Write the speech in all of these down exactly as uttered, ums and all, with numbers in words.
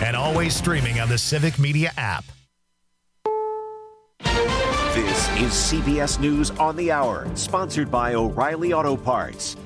and always streaming on the Civic Media app. This is C B S News on the Hour, sponsored by O'Reilly Auto Parts.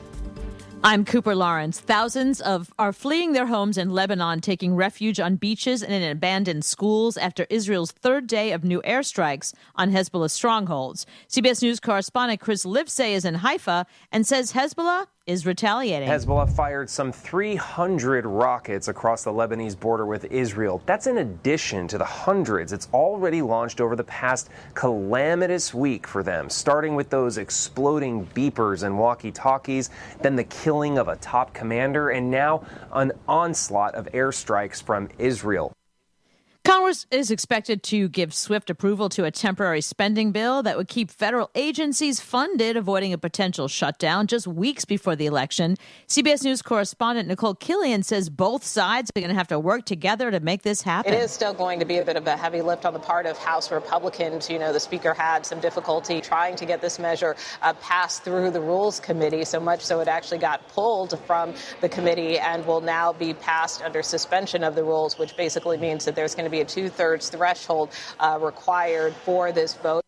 I'm Cooper Lawrence. Thousands of are fleeing their homes in Lebanon, taking refuge on beaches and in abandoned schools after Israel's third day of new airstrikes on Hezbollah strongholds. C B S News correspondent Chris Livesay is in Haifa and says Hezbollah is retaliating. Hezbollah fired some three hundred rockets across the Lebanese border with Israel. That's in addition to the hundreds it's already launched over the past calamitous week for them, starting with those exploding beepers and walkie-talkies, then the killing of a top commander, and now an onslaught of airstrikes from Israel. Congress is expected to give swift approval to a temporary spending bill that would keep federal agencies funded, avoiding a potential shutdown just weeks before the election. C B S News correspondent Nicole Killian says both sides are going to have to work together to make this happen. It is still going to be a bit of a heavy lift on the part of House Republicans. You know, the Speaker had some difficulty trying to get this measure uh, passed through the Rules Committee, so much so it actually got pulled from the committee and will now be passed under suspension of the rules, which basically means that there's going to be a two-thirds threshold uh, required for this vote.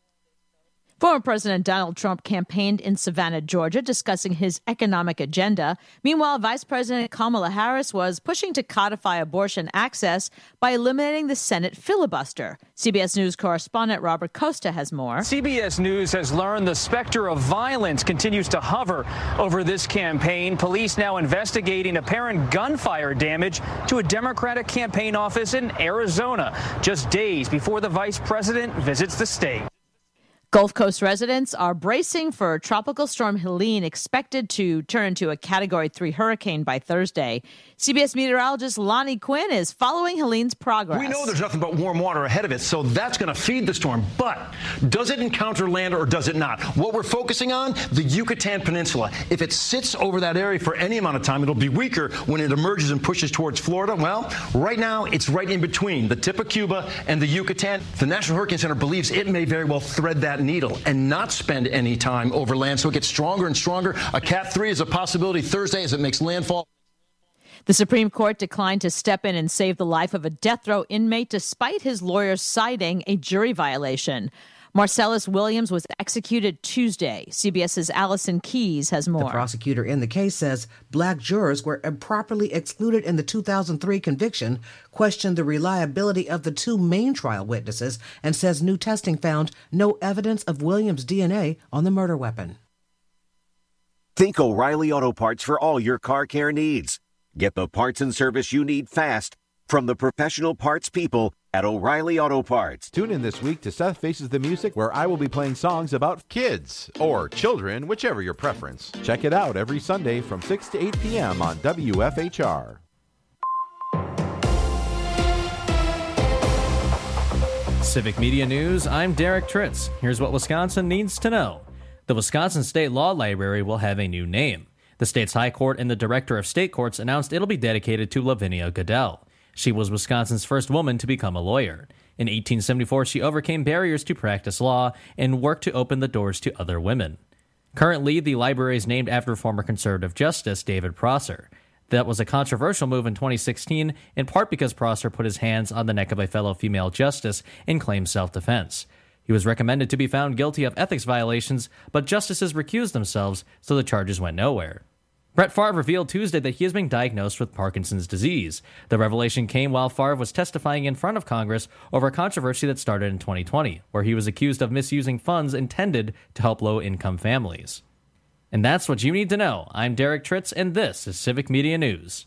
Former President Donald Trump campaigned in Savannah, Georgia, discussing his economic agenda. Meanwhile, Vice President Kamala Harris was pushing to codify abortion access by eliminating the Senate filibuster. C B S News correspondent Robert Costa has more. C B S News has learned the specter of violence continues to hover over this campaign. Police now investigating apparent gunfire damage to a Democratic campaign office in Arizona, just days before the vice president visits the state. Gulf Coast residents are bracing for Tropical Storm Helene, expected to turn into a Category three hurricane by Thursday. C B S meteorologist Lonnie Quinn is following Helene's progress. We know there's nothing but warm water ahead of it, so that's going to feed the storm. But does it encounter land or does it not? What we're focusing on, the Yucatan Peninsula. If it sits over that area for any amount of time, it'll be weaker when it emerges and pushes towards Florida. Well, right now, it's right in between the tip of Cuba and the Yucatan. The National Hurricane Center believes it may very well thread that needle and not spend any time over land, so it gets stronger and stronger. A Cat three is a possibility Thursday as it makes landfall. The Supreme Court declined to step in and save the life of a death row inmate despite his lawyers citing a jury violation. Marcellus Williams was executed Tuesday. CBS's Allison Keyes has more. The prosecutor in the case says black jurors were improperly excluded in the two thousand three conviction, questioned the reliability of the two main trial witnesses, and says new testing found no evidence of Williams' D N A on the murder weapon. Think O'Reilly Auto Parts for all your car care needs. Get the parts and service you need fast from the professional parts people at O'Reilly Auto Parts. Tune in this week to Seth Faces the Music, where I will be playing songs about kids or children, whichever your preference. Check it out every Sunday from six to eight p.m. on W F H R. Civic Media News, I'm Derek Tritz. Here's what Wisconsin needs to know. The Wisconsin State Law Library will have a new name. The state's High Court and the Director of State Courts announced it'll be dedicated to Lavinia Goodell. She was Wisconsin's first woman to become a lawyer. In eighteen seventy-four, she overcame barriers to practice law and worked to open the doors to other women. Currently, the library is named after former conservative Justice David Prosser. That was a controversial move in twenty sixteen, in part because Prosser put his hands on the neck of a fellow female justice and claimed self-defense. He was recommended to be found guilty of ethics violations, but justices recused themselves, so the charges went nowhere. Brett Favre revealed Tuesday that he is being diagnosed with Parkinson's disease. The revelation came while Favre was testifying in front of Congress over a controversy that started in twenty twenty, where he was accused of misusing funds intended to help low-income families. And that's what you need to know. I'm Derek Tritz, and this is Civic Media News.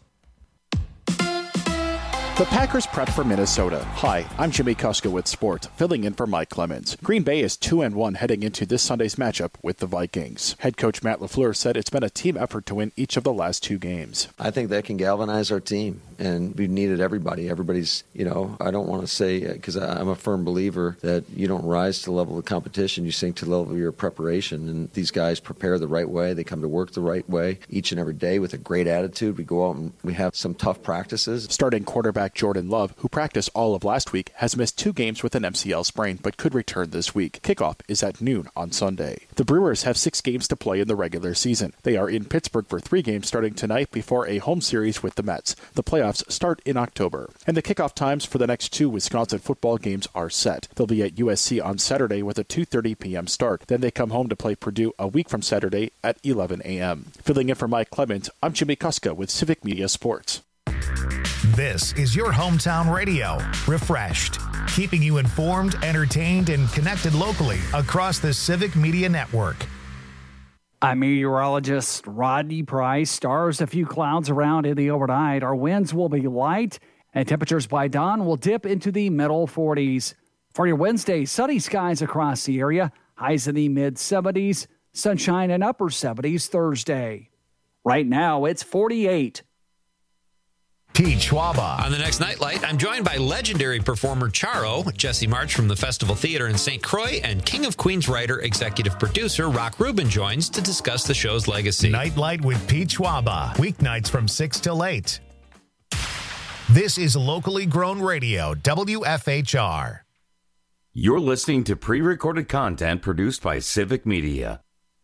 The Packers prep for Minnesota. Hi, I'm Jimmy Kuska with Sports, filling in for Mike Clemens. Green Bay is two and one heading into this Sunday's matchup with the Vikings. Head coach Matt LaFleur said it's been a team effort to win each of the last two games. I think that can galvanize our team, and we've needed everybody. Everybody's, you know, I don't want to say, because I'm a firm believer that you don't rise to the level of competition, you sink to the level of your preparation, and these guys prepare the right way. They come to work the right way each and every day with a great attitude. We go out and we have some tough practices. Starting quarterback Jordan Love, who practiced all of last week, has missed two games with an M C L sprain but could return this week. Kickoff is at noon on Sunday. The Brewers have six games to play in the regular season. They are in Pittsburgh for three games starting tonight before a home series with the Mets. The playoffs playoffs start in October. And the kickoff times for the next two Wisconsin football games are set. They'll be at U S C on Saturday with a two thirty p.m. start. Then they come home to play Purdue a week from Saturday at eleven a.m. Filling in for Mike Clemens, I'm Jimmy Kuska with Civic Media Sports. This is your hometown radio, Refreshed, keeping you informed, entertained, and connected locally across the Civic Media Network. I'm meteorologist Rodney Price. Stars, a few clouds around in the overnight. Our winds will be light, and temperatures by dawn will dip into the middle forties. For your Wednesday, sunny skies across the area. Highs in the mid-seventies. Sunshine in upper seventies Thursday. Right now, it's forty-eight. Pete Schwaba. On the next Nightlight, I'm joined by legendary performer Charo, Jesse March from the Festival Theater in Saint Croix, and King of Queens writer, executive producer Rock Rubin joins to discuss the show's legacy. Nightlight with Pete Schwaba. Weeknights from six till eight. This is locally grown radio, W F H R. You're listening to pre-recorded content produced by Civic Media.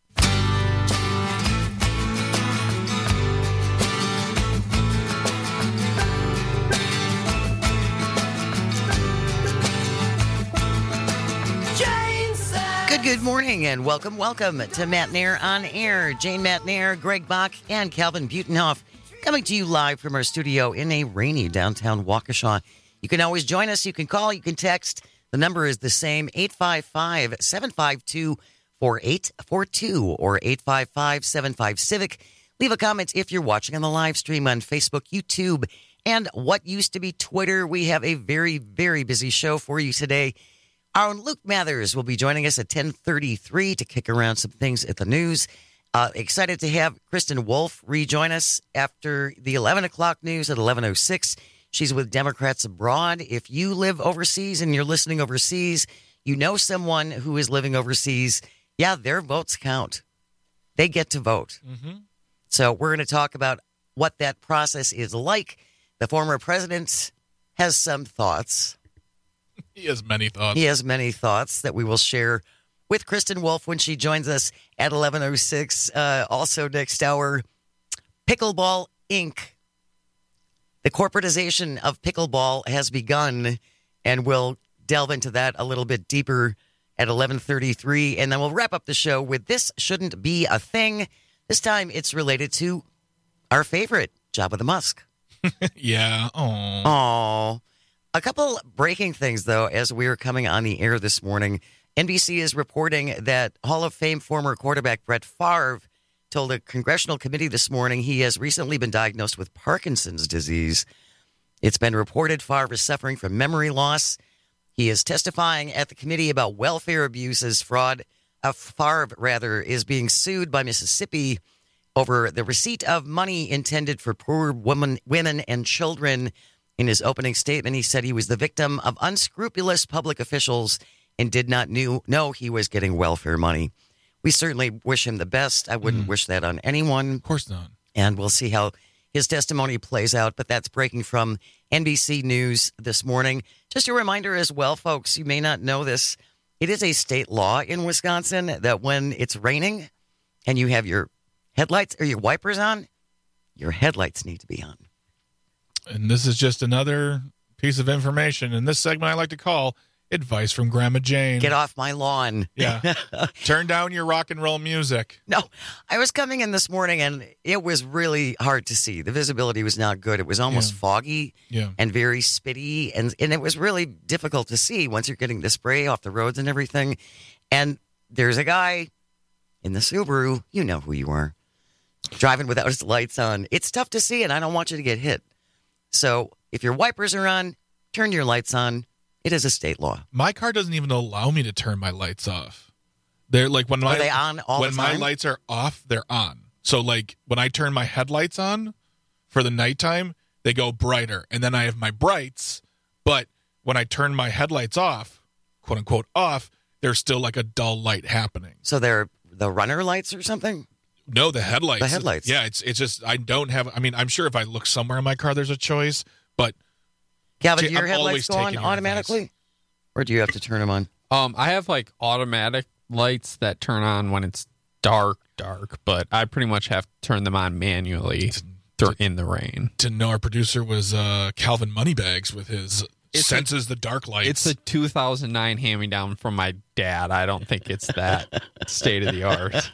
Good, good morning, and welcome, welcome to Matt Nair on Air. Jane Matt Nair, Greg Bach, and Calvin Butenhoff coming to you live from our studio in a rainy downtown Waukesha. You can always join us. You can call. You can text. The number is the same, eight five five, seven five two, four eight four two or eight five five, seven five, CIVIC. Leave a comment if you're watching on the live stream on Facebook, YouTube, and what used to be Twitter. We have a very, very busy show for you today. Our own Luke Mathers will be joining us at ten thirty-three to kick around some things at the news. Uh, excited to have Kristen Wolf rejoin us after the eleven o'clock news at eleven oh six. She's with Democrats Abroad. If you live overseas and you're listening overseas, you know someone who is living overseas. Yeah, their votes count. They get to vote. Mm-hmm. So we're going to talk about what that process is like. The former president has some thoughts. He has many thoughts. He has many thoughts that we will share with Kristen Wolf when she joins us at eleven oh six. Uh, also next hour, Pickleball Incorporated. The corporatization of pickleball has begun, and we'll delve into that a little bit deeper at eleven thirty-three. And then we'll wrap up the show with This Shouldn't Be a Thing. This time it's related to our favorite, Jabba the Musk. Yeah. Aww. Aww. A couple breaking things, though, as we are coming on the air this morning. N B C is reporting that Hall of Fame former quarterback Brett Favre told a congressional committee this morning he has recently been diagnosed with Parkinson's disease. It's been reported Favre is suffering from memory loss. He is testifying at the committee about welfare abuses. Fraud, uh, Favre, rather, is being sued by Mississippi over the receipt of money intended for poor women, women and children. In his opening statement, he said he was the victim of unscrupulous public officials and did not knew, know he was getting welfare money. We certainly wish him the best. I wouldn't mm. wish that on anyone. Of course not. And we'll see how his testimony plays out. But that's breaking from N B C News this morning. Just a reminder as well, folks, you may not know this. It is a state law in Wisconsin that when it's raining and you have your headlights or your wipers on, your headlights need to be on. And this is just another piece of information in this segment I like to call Advice from Grandma Jane. Get off my lawn. Yeah. Turn down your rock and roll music. No, I was coming in this morning and it was really hard to see. The visibility was not good. It was almost yeah. foggy yeah. and very spitty. And, and it was really difficult to see once you're getting the spray off the roads and everything. And there's a guy in the Subaru. You know who you are. Driving without his lights on. It's tough to see and I don't want you to get hit. So if your wipers are on, turn your lights on. It is a state law. My car doesn't even allow me to turn my lights off. They're like when my are they on all when the time? My lights are off, they're on. So like when I turn my headlights on for the nighttime, they go brighter, and then I have my brights. But when I turn my headlights off, quote unquote off, there's still like a dull light happening. So they're the runner lights or something? No, the headlights. The headlights. Yeah, it's it's just I don't have. I mean, I'm sure if I look somewhere in my car, there's a choice, but. Calvin, do your I'm headlights go on automatically? Advice. Or do you have to turn them on? Um, I have like automatic lights that turn on when it's dark, dark, but I pretty much have to turn them on manually. They're in the rain. Didn't know our producer was uh, Calvin Moneybags with his It's senses a, the dark lights. It's a two thousand nine hand-me-down from my dad. I don't think it's that state of the art.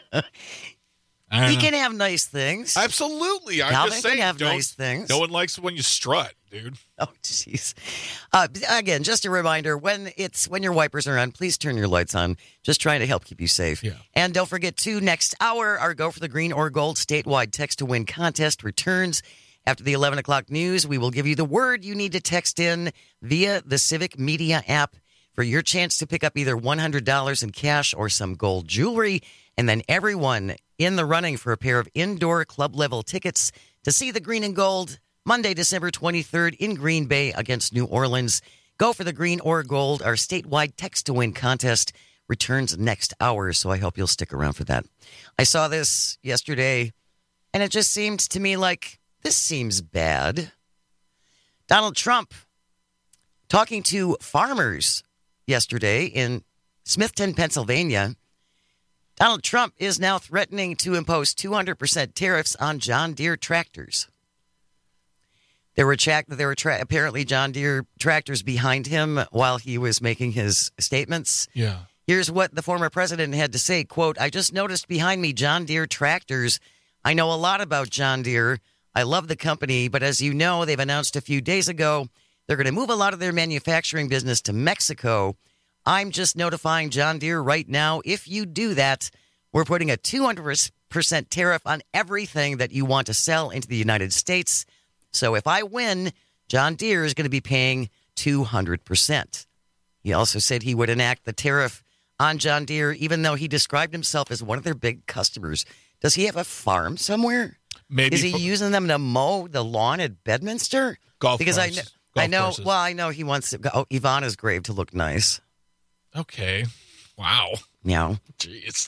He can have nice things. Absolutely. I'm Calvin just saying. can have don't- nice things. No one likes when you strut, dude. Oh, jeez. Uh, again, just a reminder: when it's when your wipers are on, please turn your lights on. Just trying to help keep you safe. Yeah. And don't forget to next hour, our Go for the Green or Gold statewide text to win contest returns. After the eleven o'clock news, we will give you the word you need to text in via the Civic Media app for your chance to pick up either one hundred dollars in cash or some gold jewelry. And then everyone in the running for a pair of indoor club level tickets to see the Green and Gold Monday, December twenty-third in Green Bay against New Orleans. Go for the Green or Gold. Our statewide text to win contest returns next hour, so I hope you'll stick around for that. I saw this yesterday, and it just seemed to me like this seems bad. Donald Trump talking to farmers yesterday in Smithton, Pennsylvania. Donald Trump is now threatening to impose two hundred percent tariffs on John Deere tractors. There were, tra- there were tra- apparently John Deere tractors behind him while he was making his statements. Yeah. Here's what the former president had to say, quote, "I just noticed behind me John Deere tractors. I know a lot about John Deere. I love the company, but as you know, they've announced a few days ago they're going to move a lot of their manufacturing business to Mexico. I'm just notifying John Deere right now, if you do that, we're putting a two hundred percent tariff on everything that you want to sell into the United States. So if I win, John Deere is going to be paying two hundred percent. He also said he would enact the tariff on John Deere, even though he described himself as one of their big customers. Does he have a farm somewhere? Maybe Is he fo- using them to mow the lawn at Bedminster? Golf Because I course. know, Golf I know. courses. Well, I know he wants to, oh, Ivana's grave to look nice. Okay. Wow. Yeah. Jeez.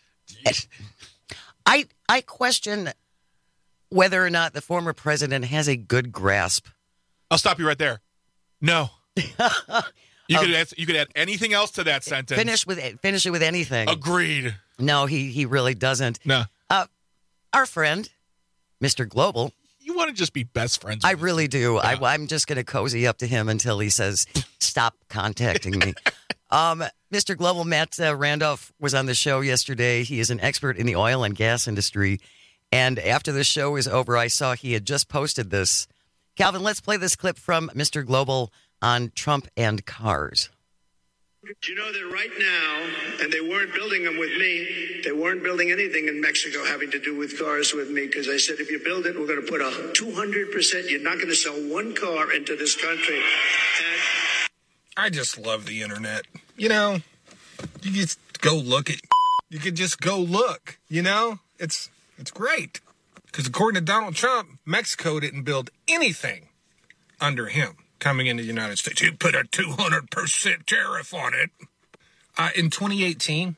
I I question whether or not the former president has a good grasp. I'll stop you right there. No. You could add, you could add anything else to that sentence. Finish with finish it with anything. Agreed. No, he he really doesn't. No. Uh, our friend, Mister Global. You want to just be best friends with I really do. Yeah. I, I'm just going to cozy up to him until he says, "Stop contacting me." um, Mister Global, Matt uh, Randolph was on the show yesterday. He is an expert in the oil and gas industry. And after the show was over, I saw he had just posted this. Calvin, let's play this clip from Mister Global on Trump and cars. Do you know that right now, and they weren't building them with me, they weren't building anything in Mexico having to do with cars with me, because I said, if you build it, we're going to put a two hundred percent, you're not going to sell one car into this country. And I just love the internet. You know, you just go look at, you could just go look, you know, it's, it's great. Because according to Donald Trump, Mexico didn't build anything under him coming into the United States. He put a two hundred percent tariff on it. Uh, in twenty eighteen,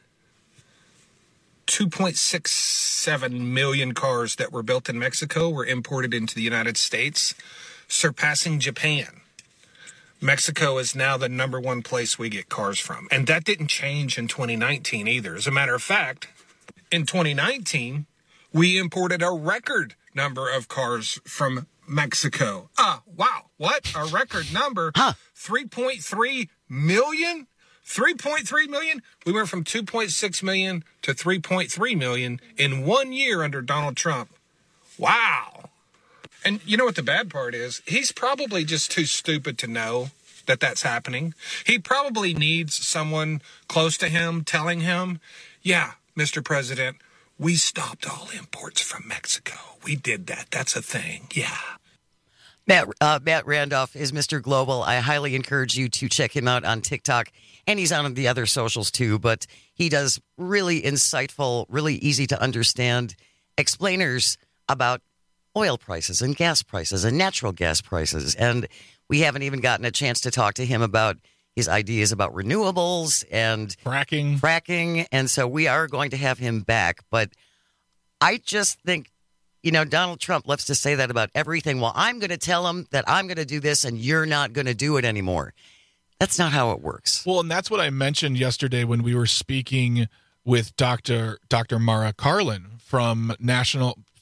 two point six seven million cars that were built in Mexico were imported into the United States, surpassing Japan. Mexico is now the number one place we get cars from. And that didn't change in twenty nineteen either. As a matter of fact, in twenty nineteen, we imported a record number of cars from Mexico. Ah, wow. What? A record number? Huh. three point three million? three point three million? We went from two point six million to three point three million in one year under Donald Trump. Wow. And you know what the bad part is? He's probably just too stupid to know that that's happening. He probably needs someone close to him telling him, yeah, Mister President, we stopped all imports from Mexico. We did that. That's a thing. Yeah. Matt, uh, Matt Randolph is Mister Global. I highly encourage you to check him out on TikTok, and he's on the other socials too, but he does really insightful, really easy to understand explainers about oil prices and gas prices and natural gas prices. And we haven't even gotten a chance to talk to him about his ideas about renewables and fracking. Fracking. And so we are going to have him back. But I just think, you know, Donald Trump loves to say that about everything. Well, I'm going to tell him that I'm going to do this and you're not going to do it anymore. That's not how it works. Well, and that's what I mentioned yesterday when we were speaking with Doctor Doctor Mara Carlin from National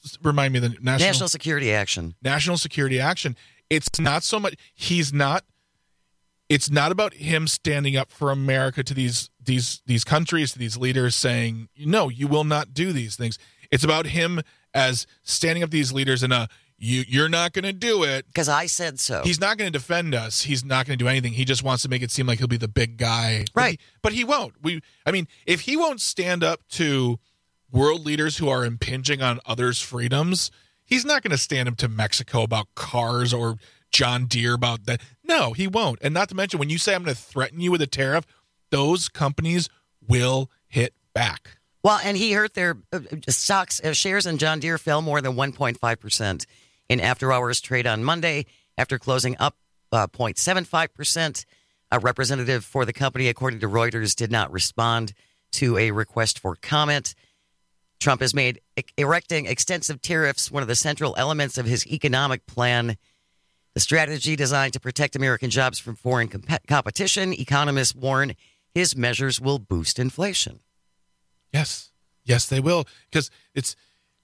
remind me of the national national security action. National security action. It's not so much. He's not. It's not about him standing up for America to these these these countries, to these leaders, saying, no, you will not do these things. It's about him as standing up to these leaders in a, you, you're not going to do it. Because I said so. He's not going to defend us. He's not going to do anything. He just wants to make it seem like he'll be the big guy. Right. But he, but he won't. We. I mean, if he won't stand up to world leaders who are impinging on others' freedoms, he's not going to stand up to Mexico about cars or John Deere about that. No, he won't. And not to mention, when you say I'm going to threaten you with a tariff, those companies will hit back. Well, and he hurt their uh, stocks. Uh, shares in John Deere fell more than one point five percent in after-hours trade on Monday after closing up uh, zero point seven five percent. A representative for the company, according to Reuters, did not respond to a request for comment. Trump has made e- erecting extensive tariffs one of the central elements of his economic plan. The strategy designed to protect American jobs from foreign comp- competition. Economists warn his measures will boost inflation. Yes. Yes, they will. Because it's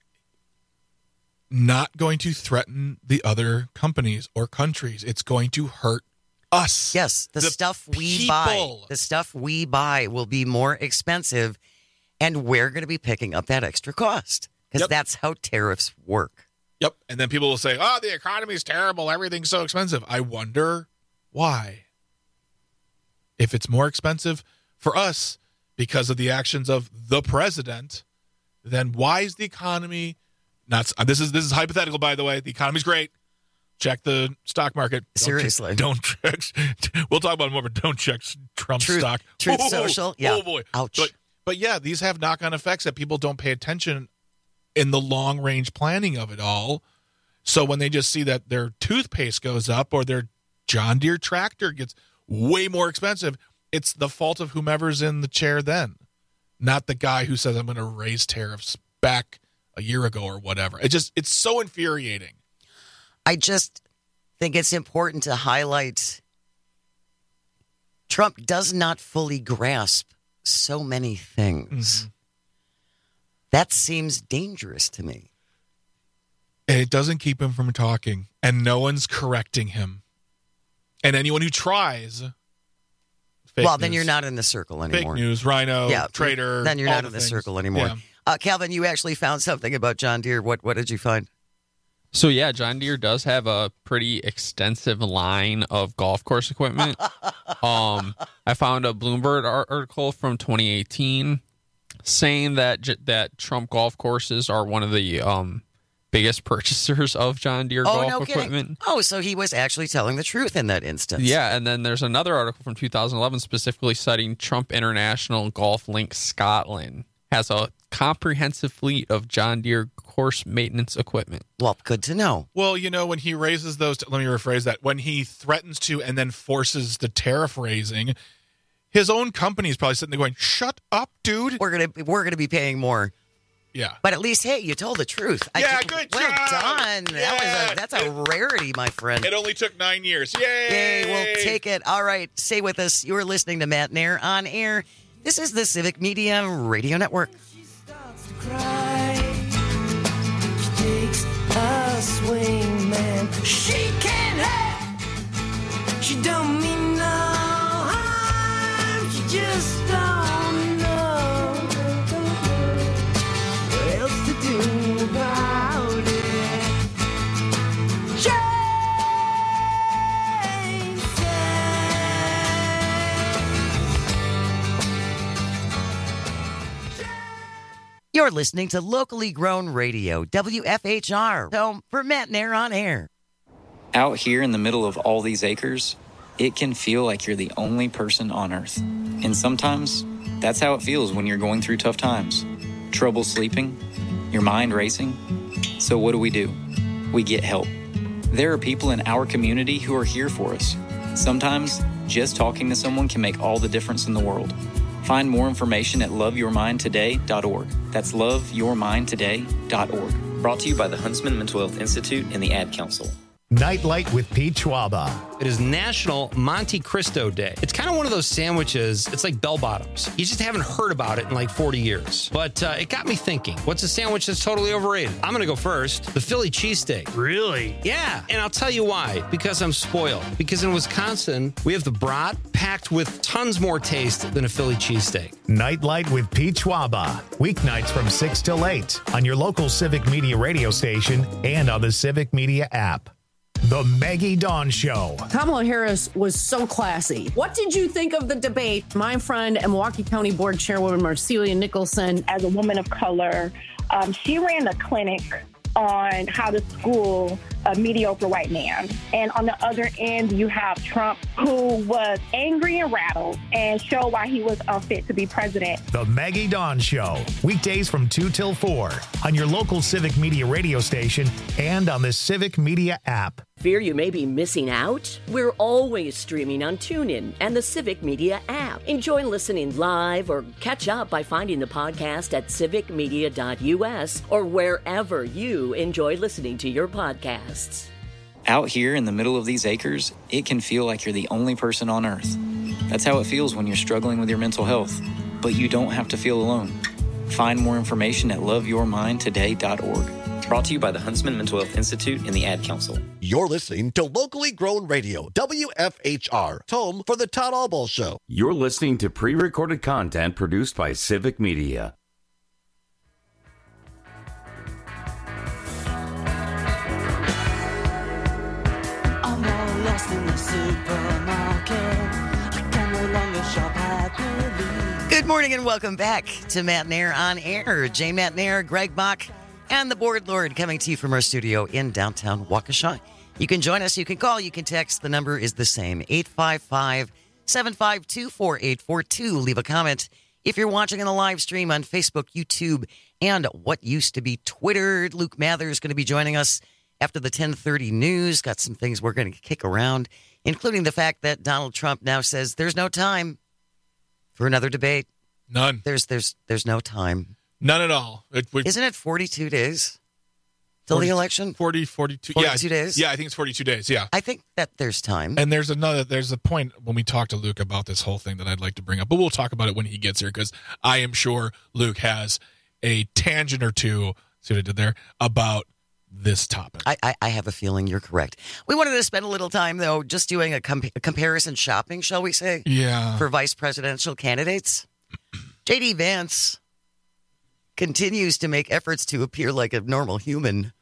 not going to threaten the other companies or countries. It's going to hurt us. Yes, the, the stuff we people. buy, the stuff we buy will be more expensive, and we're going to be picking up that extra cost because yep. that's how tariffs work. Yep. And then people will say, oh, the economy is terrible. Everything's so expensive. I wonder why. If it's more expensive for us because of the actions of the president, then why is the economy not? This is this is hypothetical, by the way. The economy's great. Check the stock market. Don't Seriously. Check, don't check. We'll talk about it more, but don't check Trump's Truth, stock. Truth oh, Social. Yeah. Oh, boy. Ouch. But, but yeah, these have knock-on effects that people don't pay attention in the long-range planning of it all. So when they just see that their toothpaste goes up or their John Deere tractor gets way more expensive, it's the fault of whomever's in the chair then, not the guy who says, I'm going to raise tariffs back a year ago or whatever. It just, it's so infuriating. I just think it's important to highlight Trump does not fully grasp so many things. Mm-hmm. That seems dangerous to me. And it doesn't keep him from talking, and no one's correcting him. And anyone who tries... Fake well, news. Then you're not in the circle anymore. Fake news, Rhino, yeah, traitor. Then you're all not the in the things. circle anymore. Yeah. Uh, Calvin, you actually found something about John Deere. What What did you find? So, yeah, John Deere does have a pretty extensive line of golf course equipment. um, I found a Bloomberg article from twenty eighteen saying that that Trump golf courses are one of the um, biggest purchasers of John Deere oh, golf no equipment. Kidding. Oh, so he was actually telling the truth in that instance. Yeah, and then there's another article from two thousand eleven specifically citing Trump International Golf Link Scotland has a comprehensive fleet of John Deere course maintenance equipment. Well, good to know. Well, you know, when he raises those, let me rephrase that, when he threatens to and then forces the tariff raising, his own company is probably sitting there going, shut up, dude. We're going to we're gonna be paying more. Yeah. But at least, hey, you told the truth. Yeah, I, good well job. Well done. Yeah. That was a, that's a rarity, my friend. It only took nine years. Yay! Yay, we'll take it. All right, stay with us. You're listening to Matt Nair on air. This is the Civic Media Radio Network. She starts to cry. She takes a swing, man. She can't help. She don't mean no harm. She just don't know what else to do about it. Jane said. You're listening to locally grown radio, W F H R, home for Matt Nair on air. Out here in the middle of all these acres, it can feel like you're the only person on Earth. And sometimes, that's how it feels when you're going through tough times. Trouble sleeping, your mind racing. So what do we do? We get help. There are people in our community who are here for us. Sometimes, just talking to someone can make all the difference in the world. Find more information at love your mind today dot org. That's love your mind today dot org. Brought to you by the Huntsman Mental Health Institute and the Ad Council. Nightlight with Pete Schwaba. It is National Monte Cristo Day. It's kind of one of those sandwiches, it's like bell bottoms. You just haven't heard about it in like forty years. But uh, it got me thinking, what's a sandwich that's totally overrated? I'm going to go first. The Philly cheesesteak. Really? Yeah, and I'll tell you why. Because I'm spoiled. Because in Wisconsin, we have the brat packed with tons more taste than a Philly cheesesteak. Nightlight with Pete Schwaba. Weeknights from six till eight on your local Civic Media radio station and on the Civic Media app. The Maggie Dawn Show. Kamala Harris was so classy. What did you think of the debate? My friend and Milwaukee County Board Chairwoman Marcelia Nicholson. As a woman of color, um, she ran a clinic on how to school a mediocre white man. And on the other end, you have Trump, who was angry and rattled and showed why he was unfit to be president. The Maggie Dawn Show. Weekdays from two till four on your local Civic Media radio station and on the Civic Media app. Fear you may be missing out? We're always streaming on TuneIn and the Civic Media app. Enjoy listening live or catch up by finding the podcast at civic media dot u s or wherever you enjoy listening to your podcasts. Out here in the middle of these acres, it can feel like you're the only person on Earth. That's how it feels when you're struggling with your mental health. But you don't have to feel alone. Find more information at love your mind today dot org. Brought to you by the Huntsman Mental Health Institute and the Ad Council. You're listening to locally grown radio, W F H R, home for the Todd Albaugh Show. You're listening to pre-recorded content produced by Civic Media. I'm all lost in the supermarket. I can no longer shop happily. Good morning and welcome back to Matt Nair on Air. Jay Matt Nair, Greg Bach, and the Board Lord coming to you from our studio in downtown Waukesha. You can join us, you can call, you can text. The number is the same, eight five five, seven five two, four eight four two. Leave a comment if you're watching on the live stream on Facebook, YouTube, and what used to be Twitter. Luke Mather is going to be joining us after the ten thirty news. Got some things we're going to kick around, including the fact that Donald Trump now says there's no time for another debate. None. There's there's there's no time. None at all. It would, Isn't it forty-two days till forty, the election? forty, forty-two. forty-two yeah, days? Yeah, I think it's forty-two days. Yeah. I think that there's time. And there's another, there's a point when we talk to Luke about this whole thing that I'd like to bring up, but we'll talk about it when he gets here because I am sure Luke has a tangent or two, see what I did there, about this topic. I, I, I have a feeling you're correct. We wanted to spend a little time, though, just doing a, com- a comparison shopping, shall we say? Yeah. For vice presidential candidates. J D Vance continues to make efforts to appear like a normal human.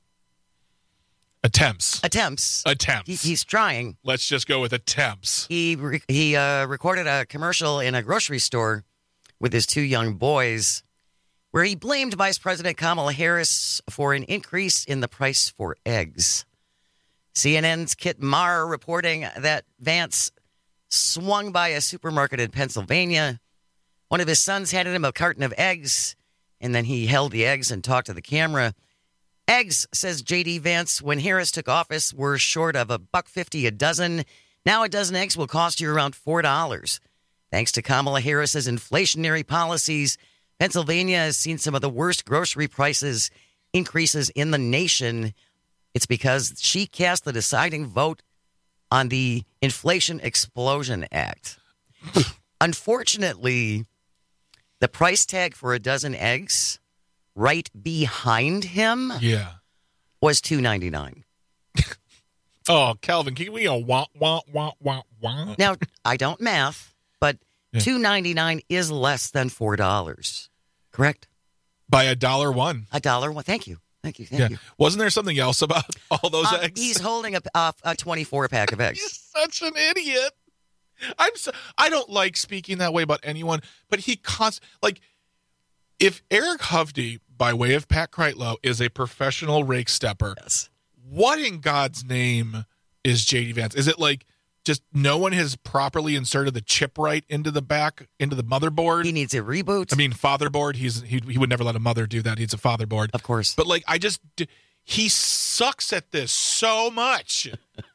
Attempts. Attempts. Attempts. He, he's trying. Let's just go with attempts. He re- he uh, recorded a commercial in a grocery store with his two young boys where he blamed Vice President Kamala Harris for an increase in the price for eggs. C N N's Kit Marr reporting that Vance swung by a supermarket in Pennsylvania. One of his sons handed him a carton of eggs, and then he held the eggs and talked to the camera. Eggs, says J D Vance, when Harris took office, were short of a buck fifty a dozen. Now a dozen eggs will cost you around four dollars. Thanks to Kamala Harris's inflationary policies, Pennsylvania has seen some of the worst grocery prices increases in the nation. It's because she cast the deciding vote on the Inflation Explosion Act. Unfortunately, the price tag for a dozen eggs right behind him yeah. was two ninety-nine. Oh, Calvin, can we go wah, wah, wah, wah, wah? Now, I don't math, but Yeah. two ninety-nine is less than four dollars, correct? By a dollar one. A dollar one. Thank you. Thank you. Thank Yeah. you. Wasn't there something else about all those Uh, eggs? He's holding a, a, a twenty-four pack of eggs. He's such an idiot. I'm so, I don't like speaking that way about anyone, but he const like if Eric Hovde, by way of Pat Kreitlow, is a professional rake stepper, yes. What in God's name is J D Vance? Is it like just no one has properly inserted the chip right into the back, into the motherboard? He needs a reboot. I mean, fatherboard. He's he, he would never let a mother do that. He's a fatherboard. Of course. But like, I just, he sucks at this so much.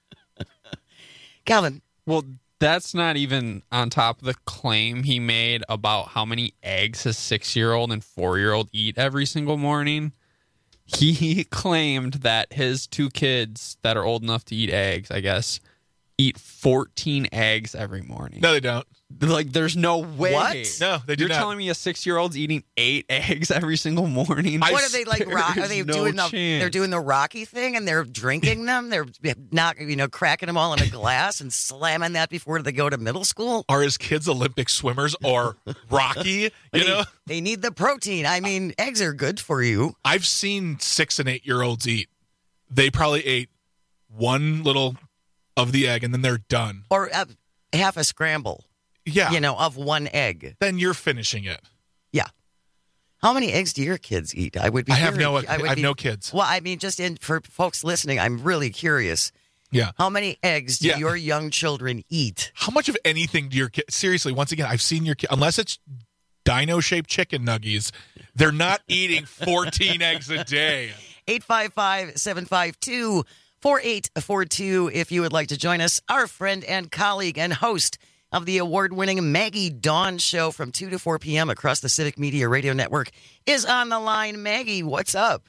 Calvin. Well, that's not even on top of the claim he made about how many eggs his six-year-old and four-year-old eat every single morning. he claimed that his two kids that are old enough to eat eggs, I guess, eat fourteen eggs every morning. No, they don't. Like, there's no way. What? No, they do You're not. telling me a six-year-old's eating eight eggs every single morning? What are they like? Rock, are they There's no doing the? chance. They're doing the Rocky thing, and they're drinking them. They're not, you know, cracking them all in a glass and slamming that before they go to middle school. Are his kids Olympic swimmers or Rocky? You they, know, they need the protein. I mean, eggs are good for you. I've seen six and eight year olds eat. They probably ate one little of the egg and then they're done. Or uh, half a scramble. Yeah. You know, of one egg. Then you're finishing it. Yeah. How many eggs do your kids eat? I would be. I have very, no. I, would I have be, no kids. Well, I mean, just in for folks listening, I'm really curious. Yeah. How many eggs do Yeah. your young children eat? How much of anything do your kids? Seriously, once again, I've seen your kid. Unless it's dino-shaped chicken nuggies, they're not eating fourteen eggs a day. eight five five, seven five two, four eight four two if you would like to join us. Our friend and colleague and host of the award-winning Maggie Dawn Show from two to four p.m. across the Civic Media Radio Network is on the line. Maggie, what's up?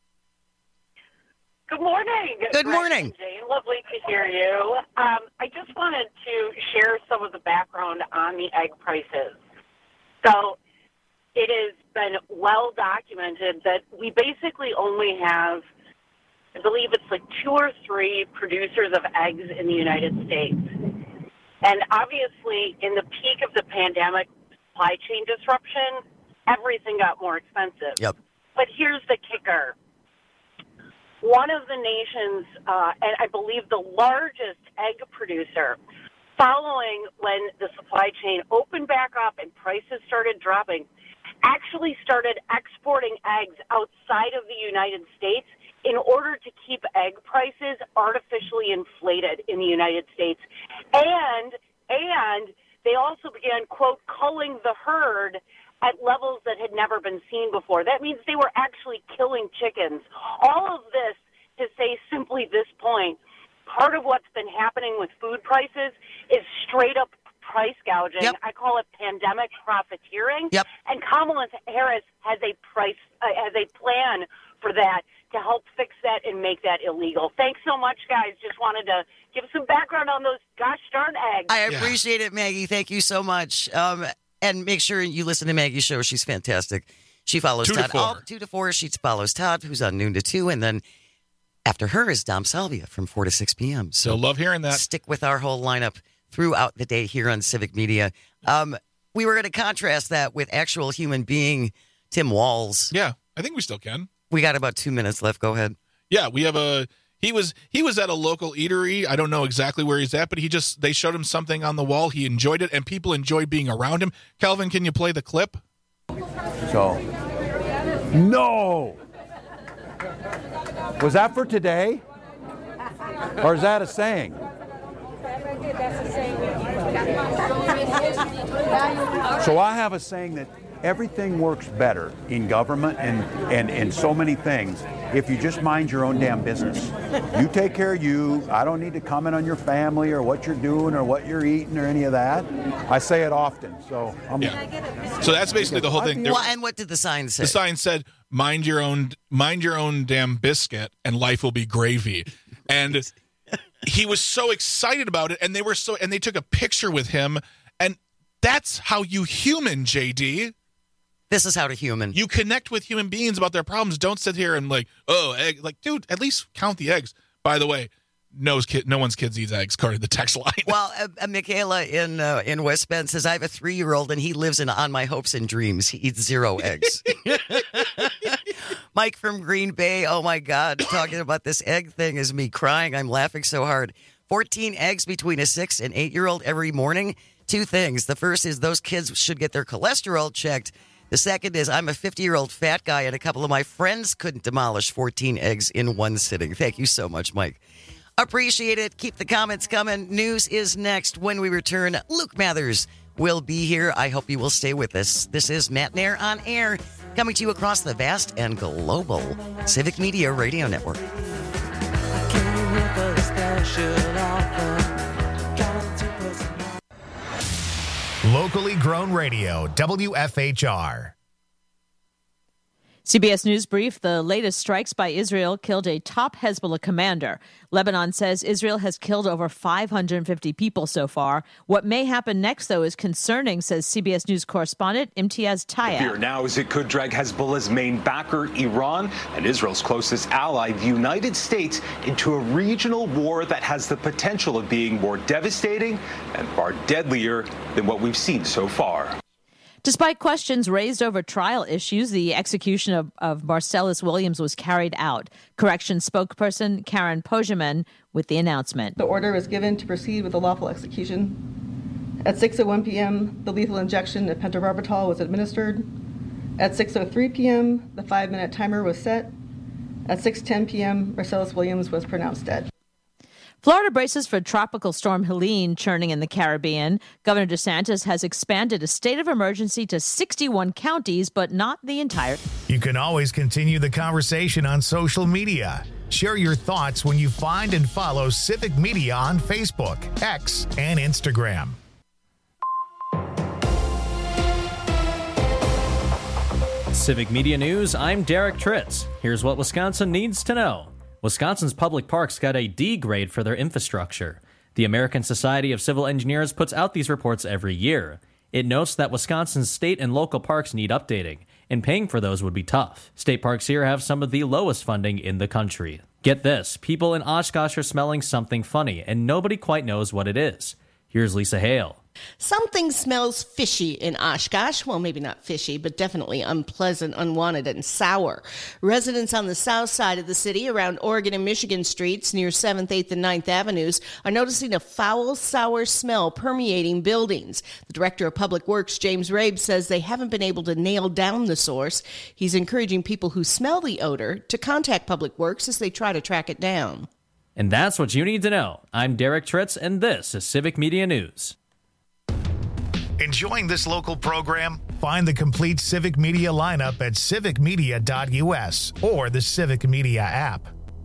Good morning. Good Greg morning. and Jane. Lovely to hear you. Um, I just wanted to share some of the background on the egg prices. So it has been well documented that we basically only have, I believe it's like two or three producers of eggs in the United States. And obviously, in the peak of the pandemic supply chain disruption, everything got more expensive. Yep. But here's the kicker. One of the nation's, uh, and I believe the largest egg producer, following when the supply chain opened back up and prices started dropping, actually started exporting eggs outside of the United States in order to keep egg prices artificially inflated in the United States. And, and they also began, quote, culling the herd at levels that had never been seen before. That means they were actually killing chickens. All of this to say simply this point, part of what's been happening with food prices is straight up price gouging. Yep. I call it pandemic profiteering. Yep. And Kamala Harris has a price, uh, has a plan for that to help fix that and make that illegal. Thanks so much, guys. Just wanted to give some background on those gosh darn eggs. I appreciate it, Maggie. Thank you so much. Um, and make sure you listen to Maggie's show. She's fantastic. She follows Two to Todd. four. All, two to four. She follows Todd, who's on noon to two. And then after her is Dom Salvia from four to six p.m. So love hearing that. Stick with our whole lineup throughout the day here on Civic Media. Um, we were going to contrast that with actual human being Tim Walls. Yeah, I think we still can. We got about two minutes left. Go ahead. Yeah, we have a. He was he was at a local eatery. I don't know exactly where he's at, but he just they showed him something on the wall. He enjoyed it, and people enjoyed being around him. Calvin, can you play the clip? So, no. Was that for today? Or is that a saying? So I have a saying that everything works better in government and, and, and so many things if you just mind your own damn business. You take care of you. I don't need to comment on your family or what you're doing or what you're eating or any of that. I say it often. So I'm Yeah. So that's basically the whole thing. There- Well, and what did the sign say? The sign said, "Mind your own, mind your own damn biscuit, and life will be gravy." And he was so excited about it, and they were so, and they took a picture with him, and that's how you human, J D. This is how to human. You connect with human beings about their problems. Don't sit here and like, oh, egg. Like, dude, at least count the eggs. By the way, no kid, no one's kids eats eggs. According to the text line. Well, uh, uh, Michaela in uh, in West Bend says I have a three-year-old and he lives in on my hopes and dreams. He eats zero eggs. Mike from Green Bay. Oh my God, talking about this egg thing is me crying. I'm laughing so hard. fourteen eggs between a six and eight-year-old every morning. Two things. The first is those kids should get their cholesterol checked. The second is I'm a fifty-year-old fat guy, and a couple of my friends couldn't demolish fourteen eggs in one sitting. Thank you so much, Mike. Appreciate it. Keep the comments coming. News is next. When we return, Luke Mathers will be here. I hope you will stay with us. This is Matt Nair on Air, coming to you across the vast and global Civic Media Radio Network. Locally grown radio, W F H R. C B S News Brief, the latest strikes by Israel killed a top Hezbollah commander. Lebanon says Israel has killed over five hundred fifty people so far. What may happen next, though, is concerning, says C B S News correspondent Imtiaz Tayeb. Fear now is it could drag Hezbollah's main backer, Iran, and Israel's closest ally, the United States, into a regional war that has the potential of being more devastating and far deadlier than what we've seen so far. Despite questions raised over trial issues, the execution of, of Marcellus Williams was carried out. Corrections spokesperson Karen Pojeman with the announcement. The order was given to proceed with the lawful execution. At six oh one p.m., the lethal injection of pentobarbital was administered. At six oh three p.m., the five-minute timer was set. At six ten p.m., Marcellus Williams was pronounced dead. Florida braces for Tropical Storm Helene churning in the Caribbean. Governor DeSantis has expanded a state of emergency to sixty-one counties, but not the entire. You can always continue the conversation on social media. Share your thoughts when you find and follow Civic Media on Facebook, X, and Instagram. Civic Media News, I'm Derek Tritz. Here's what Wisconsin needs to know. Wisconsin's public parks got a D grade for their infrastructure. The American Society of Civil Engineers puts out these reports every year. It notes that Wisconsin's state and local parks need updating, and paying for those would be tough. State parks here have some of the lowest funding in the country. Get this, people in Oshkosh are smelling something funny, and nobody quite knows what it is. Here's Lisa Hale. Something smells fishy in Oshkosh. Well, maybe not fishy, but definitely unpleasant, unwanted, and sour. Residents on the south side of the city around Oregon and Michigan streets near seventh, eighth, and ninth Avenues are noticing a foul, sour smell permeating buildings. The director of Public Works, James Rabe, says they haven't been able to nail down the source. He's encouraging people who smell the odor to contact Public Works as they try to track it down. And that's what you need to know. I'm Derek Tritz, and this is Civic Media News. Enjoying this local program? Find the complete Civic Media lineup at civic media dot u s or the Civic Media app.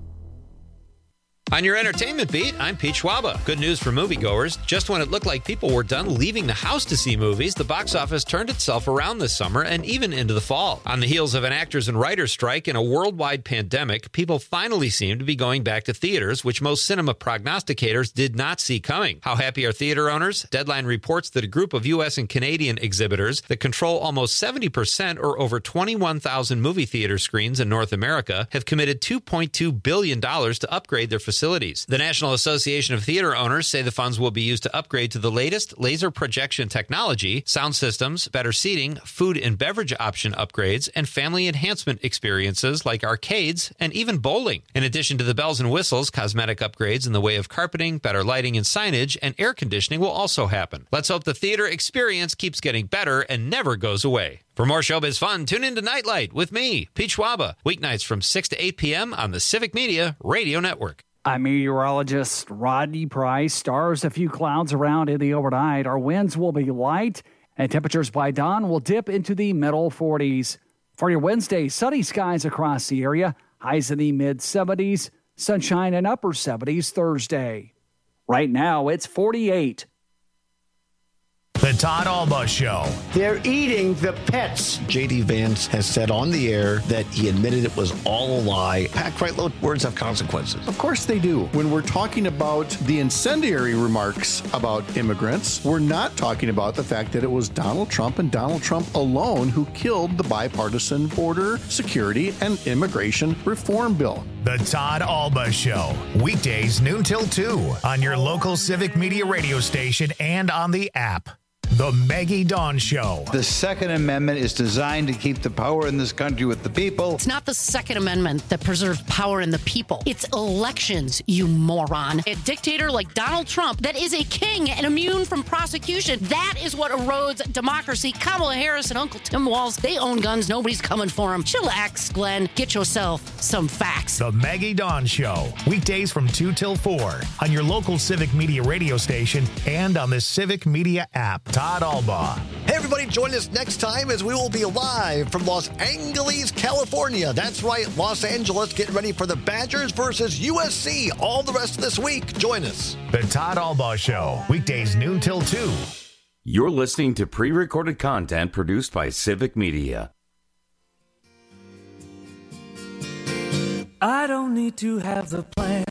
On your entertainment beat, I'm Pete Schwaba. Good news for moviegoers. Just when it looked like people were done leaving the house to see movies, the box office turned itself around this summer and even into the fall. On the heels of an actors and writers strike and a worldwide pandemic, people finally seem to be going back to theaters, which most cinema prognosticators did not see coming. How happy are theater owners? Deadline reports that a group of U S and Canadian exhibitors that control almost seventy percent or over twenty-one thousand movie theater screens in North America have committed two point two billion dollars to upgrade their facilities. The National Association of Theater Owners say the funds will be used to upgrade to the latest laser projection technology, sound systems, better seating, food and beverage option upgrades, and family enhancement experiences like arcades and even bowling. In addition to the bells and whistles, cosmetic upgrades in the way of carpeting, better lighting and signage, and air conditioning will also happen. Let's hope the theater experience keeps getting better and never goes away. For more showbiz fun, tune in to Nightlight with me, Pete Schwaba, weeknights from six to eight p.m. on the Civic Media Radio Network. I'm meteorologist Rodney Price. Stars, a few clouds around in the overnight. Our winds will be light, and temperatures by dawn will dip into the middle forties. For your Wednesday, sunny skies across the area. Highs in the mid seventies. Sunshine and upper seventies Thursday. Right now, it's forty-eight. The Todd Alba Show. They're eating the pets. J D. Vance has said on the air that he admitted it was all a lie. Packed right low, words have consequences. Of course they do. When we're talking about the incendiary remarks about immigrants, we're not talking about the fact that it was Donald Trump and Donald Trump alone who killed the bipartisan border security and immigration reform bill. The Todd Alba Show. Weekdays noon till two on your local Civic Media radio station and on the app. The Maggie Dawn Show. The Second Amendment is designed to keep the power in this country with the people. It's not the Second Amendment that preserves power in the people. It's elections, you moron. A dictator like Donald Trump that is a king and immune from prosecution. That is what erodes democracy. Kamala Harris and Uncle Tim Walz, they own guns. Nobody's coming for them. Chillax, Glenn. Get yourself some facts. The Maggie Dawn Show. Weekdays from two till four on your local Civic Media radio station and on the Civic Media app. Todd Alba. Hey, everybody, join us next time as we will be live from Los Angeles, California. That's right, Los Angeles, getting ready for the Badgers versus U S C all the rest of this week. Join us. The Todd Alba Show, weekdays noon till two. You're listening to pre-recorded content produced by Civic Media. I don't need to have the plan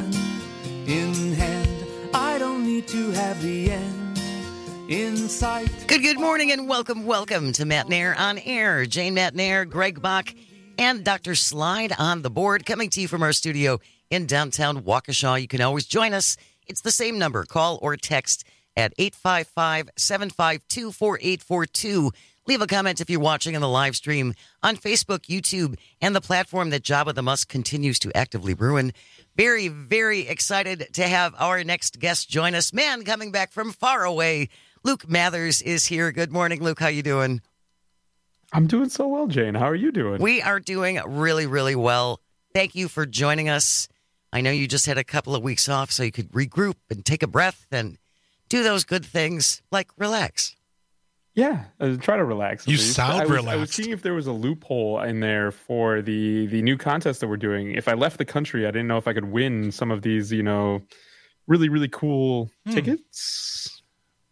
in hand. I don't need to have the end in sight. Good, good morning and welcome, welcome to Matt Nair on Air. Jane Matt Nair, Greg Bach, and Doctor Slide on the board, coming to you from our studio in downtown Waukesha. You can always join us. It's the same number. Call or text at eight five five, seven five two, four eight four two. Leave a comment if you're watching on the live stream on Facebook, YouTube, and the platform that Jabba the Musk continues to actively ruin. Very, very excited to have our next guest join us. Man coming back from far away. Luke Mathers is here. Good morning, Luke. How you doing? I'm doing so well, Jane. How are you doing? We are doing really, really well. Thank you for joining us. I know you just had a couple of weeks off so you could regroup and take a breath and do those good things like relax. Yeah, uh, try to relax. You least. sound I was, relaxed. I was seeing if there was a loophole in there for the the new contest that we're doing. If I left the country, I didn't know if I could win some of these, you know, really, really cool hmm. tickets.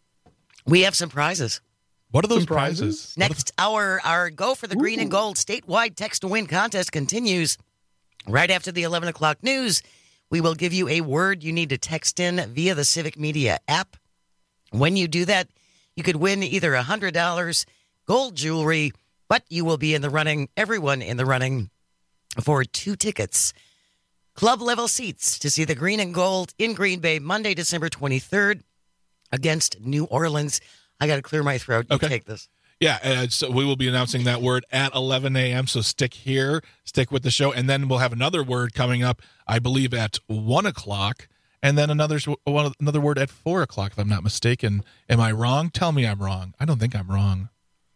We have some prizes. What are those some prizes? prizes? Next, our, our Go for the Ooh. Green and Gold statewide text to win contest continues. Right after the eleven o'clock news, we will give you a word you need to text in via the Civic Media app. When you do that, you could win either one hundred dollars, gold jewelry, but you will be in the running, everyone in the running, for two tickets. Club-level seats to see the Green and Gold in Green Bay Monday, December twenty-third against New Orleans. I got to clear my throat. You okay. take this. Yeah, uh, so we will be announcing that word at eleven a.m., so stick here, stick with the show, and then we'll have another word coming up, I believe, at one o'clock. And then another another word at four o'clock, if I'm not mistaken. Am I wrong? Tell me I'm wrong. I don't think I'm wrong.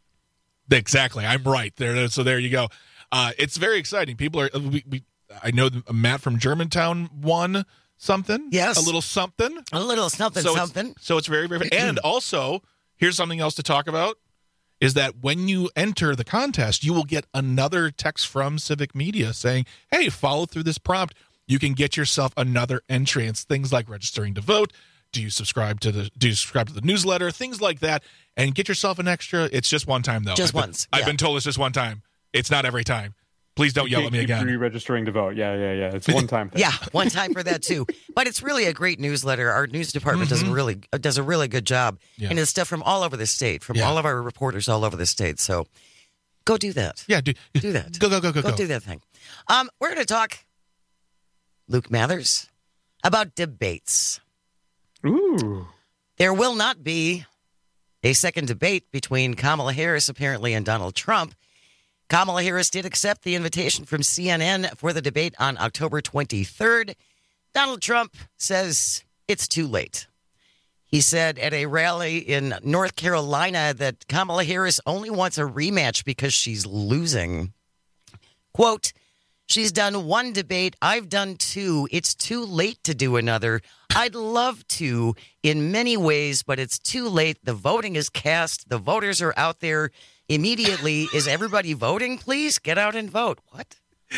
Exactly. I'm right. There. So there you go. Uh, it's very exciting. People are, we, we, I know Matt from Germantown won something. Yes. A little something. A little something, so something. It's, so it's very, very, and also, here's something else to talk about, is that when you enter the contest, you will get another text from Civic Media saying, hey, follow through this prompt. You can get yourself another entry. It's things like registering to vote. Do you subscribe to the Do you subscribe to the newsletter? Things like that, and get yourself an extra. It's just one time though. Just I've once. Been, yeah. I've been told it's just one time. It's not every time. Please don't you yell at me keep again. Re-registering to vote. Yeah, yeah, yeah. It's one time thing. Yeah, one time for that too. But it's really a great newsletter. Our news department mm-hmm. does a really does a really good job, yeah. and it's stuff from all over the state, from yeah. all of our reporters all over the state. So go do that. Yeah, do do that. Go go go go go. Go do that thing. Um, we're going to talk. Luke Mathers, about debates. Ooh. There will not be a second debate between Kamala Harris, apparently, and Donald Trump. Kamala Harris did accept the invitation from C N N for the debate on October twenty-third. Donald Trump says it's too late. He said at a rally in North Carolina that Kamala Harris only wants a rematch because she's losing. Quote, she's done one debate. I've done two. It's too late to do another. I'd love to in many ways, but it's too late. The voting is cast. The voters are out there immediately. Is everybody voting? Please get out and vote. What?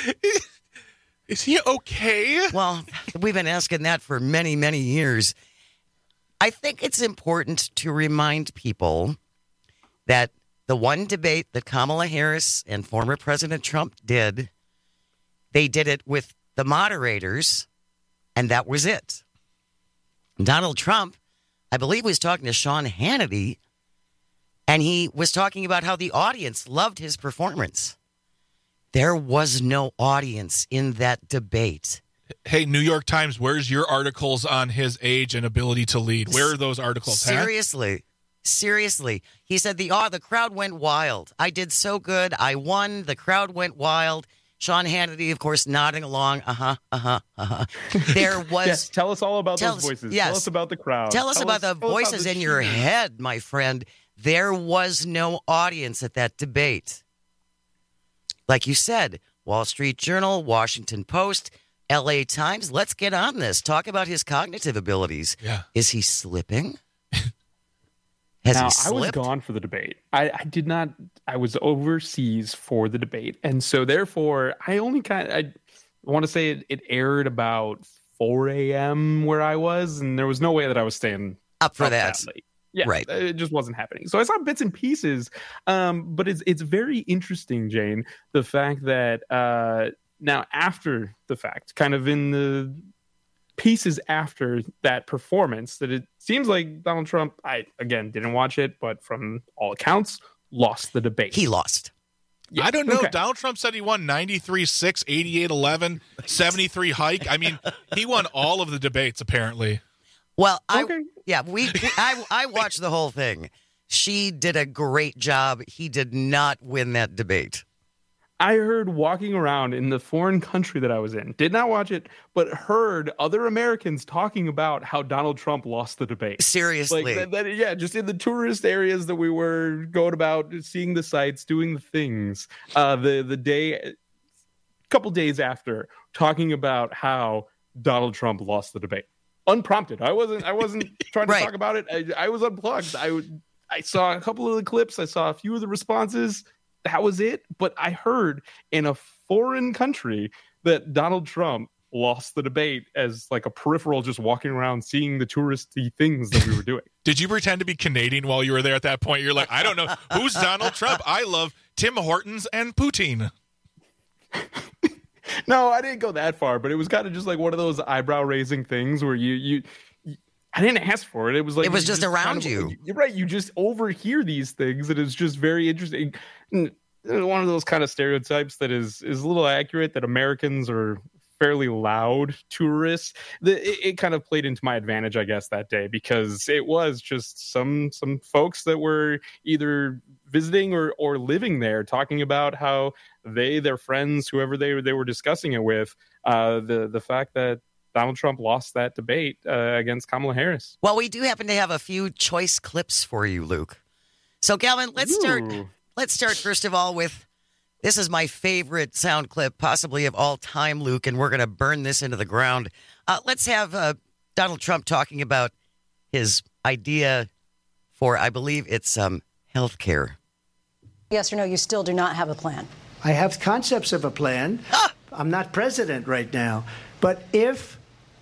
Is he okay? Well, we've been asking that for many, many years. I think it's important to remind people that the one debate that Kamala Harris and former President Trump did, they did it with the moderators, and that was it. Donald Trump, I believe, was talking to Sean Hannity, and he was talking about how the audience loved his performance. There was no audience in that debate. Hey, New York Times, where's your articles on his age and ability to lead? Where are those articles? Seriously. Huh? Seriously. He said, the, oh, the crowd went wild. I did so good. I won. The crowd went wild. Sean Hannity, of course, nodding along. Uh-huh, uh-huh, uh-huh. There was... yes, tell us all about those us, voices. Yes. Tell us about the crowd. Tell us tell about us, the voices about the in your head, my friend. There was no audience at that debate. Like you said, Wall Street Journal, Washington Post, L A Times. Let's get on this. Talk about his cognitive abilities. Yeah. Is he slipping? Has now, he slipped? I was gone for the debate. I, I did not. I was overseas for the debate, and so therefore, I only kind of. I want to say it, it aired about four a.m. where I was, and there was no way that I was staying up for up that. that late. Yeah, right. It just wasn't happening. So I saw bits and pieces, um, but it's it's very interesting, Jane, the fact that uh, Now, after the fact, kind of in the pieces after that performance, that it seems like Donald Trump, I, again, didn't watch it, but from all accounts, lost the debate. He lost. Yeah. I don't know. Okay. Donald Trump said he won ninety-three six, eighty-eight eleven, seventy-three hike. I mean, he won all of the debates, apparently. Well, I, okay. yeah, we, we I, I watched the whole thing. She did a great job. He did not win that debate. I heard walking around in the foreign country that I was in, did not watch it, but heard other Americans talking about how Donald Trump lost the debate. Seriously. Like that, that, yeah, just in the tourist areas that we were going about, seeing the sights, doing the things, uh, the, the day, a couple days after, talking about how Donald Trump lost the debate. Unprompted. I wasn't, I wasn't trying to right. talk about it. I, I was unplugged. I, I saw a couple of the clips. I saw a few of the responses. That was it. But I heard in a foreign country that Donald Trump lost the debate as like a peripheral, just walking around seeing the touristy things that we were doing. Did you pretend to be Canadian while you were there at that point? You're like, I don't know. Who's Donald Trump? I love Tim Hortons and poutine. No, I didn't go that far, but it was kind of just like one of those eyebrow raising things where you, you, you I didn't ask for it. It was like, it was just, just around kind of, you. You're right. You just overhear these things. It is just very interesting. One of those kind of stereotypes that is, is a little accurate, that Americans are fairly loud tourists. The, it, it kind of played into my advantage, I guess, that day, because it was just some some folks that were either visiting or, or living there talking about how they, their friends, whoever they, they were discussing it with, uh, the, the fact that Donald Trump lost that debate uh, against Kamala Harris. Well, we do happen to have a few choice clips for you, Luke. So, Calvin, let's Ooh. start. Let's start first of all with, this is my favorite sound clip, possibly of all time, Luke, and we're going to burn this into the ground. Uh, let's have uh, Donald Trump talking about his idea for, I believe it's um, health care. Yes or no, you still do not have a plan? I have concepts of a plan. Ah! I'm not president right now. But if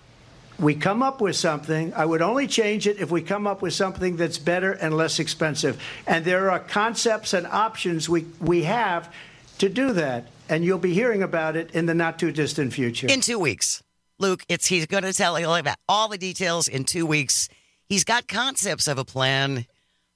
we come up with something, I would only change it if we come up with something that's better and less expensive. And there are concepts and options we, we have to do that. And you'll be hearing about it in the not too distant future. In two weeks. Luke, it's he's going to tell you about all the details in two weeks. He's got concepts of a plan,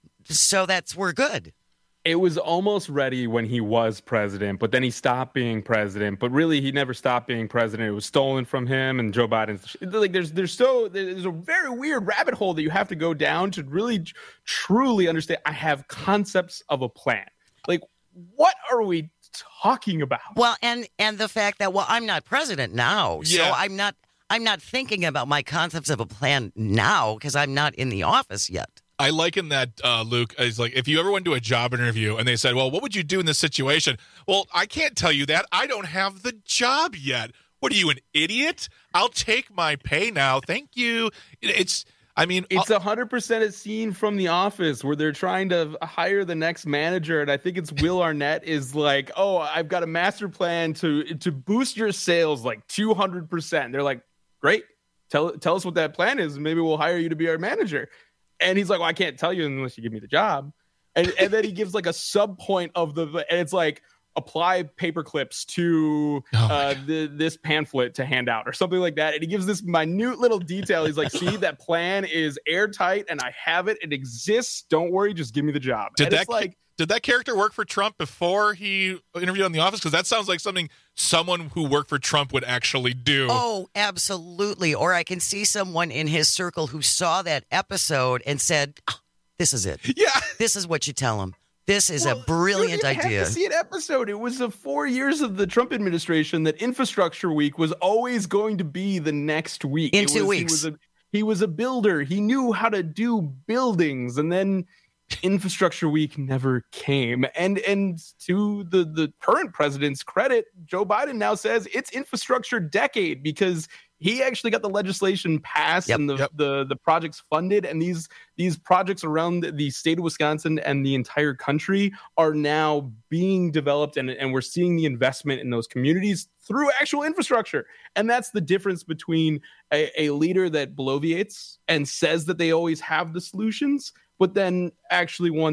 so that's we're good. It was almost ready when he was president, but then he stopped being president. But really, he never stopped being president. It was stolen from him, and Joe Biden. Like, there's, there's so there's a very weird rabbit hole that you have to go down to really, truly understand. I have concepts of a plan. Like, what are we talking about? Well, and and the fact that well, I'm not president now, Yeah. so I'm not I'm not thinking about my concepts of a plan now because I'm not in the office yet. I liken that, uh, Luke, as like if you ever went to a job interview and they said, well, what would you do in this situation? Well, I can't tell you that. I don't have the job yet. What are you, an idiot? I'll take my pay now. Thank you. It's, I mean, it's one hundred percent a scene from The Office where they're trying to hire the next manager. And I think it's Will Arnett is like, oh, I've got a master plan to to boost your sales like two hundred percent. They're like, great. Tell, tell us what that plan is. And maybe we'll hire you to be our manager. And he's like, well, I can't tell you unless you give me the job. And and then he gives like a sub point of the, and it's like, apply paper clips to oh uh, the, this pamphlet to hand out or something like that. And he gives this minute little detail. He's like, see, that plan is airtight and I have it. It exists. Don't worry. Just give me the job. Did and that it's like, did that character work for Trump before he interviewed on The Office? Because that sounds like something someone who worked for Trump would actually do. Oh, absolutely. Or I can see someone in his circle who saw that episode and said, oh, this is it. Yeah. This is what you tell him. This is well, a brilliant you didn't idea. Have to see an episode. It was the four years of the Trump administration that Infrastructure Week was always going to be the next week. In It two was, weeks. He was, a, he was a builder. He knew how to do buildings. And then Infrastructure Week never came. And and to the, the current president's credit, Joe Biden now says it's infrastructure decade because he actually got the legislation passed Yep. and the, Yep. the the projects funded, and these these projects around the state of Wisconsin and the entire country are now being developed, and, and we're seeing the investment in those communities through actual infrastructure. And that's the difference between a, a leader that bloviates and says that they always have the solutions, but then actually one that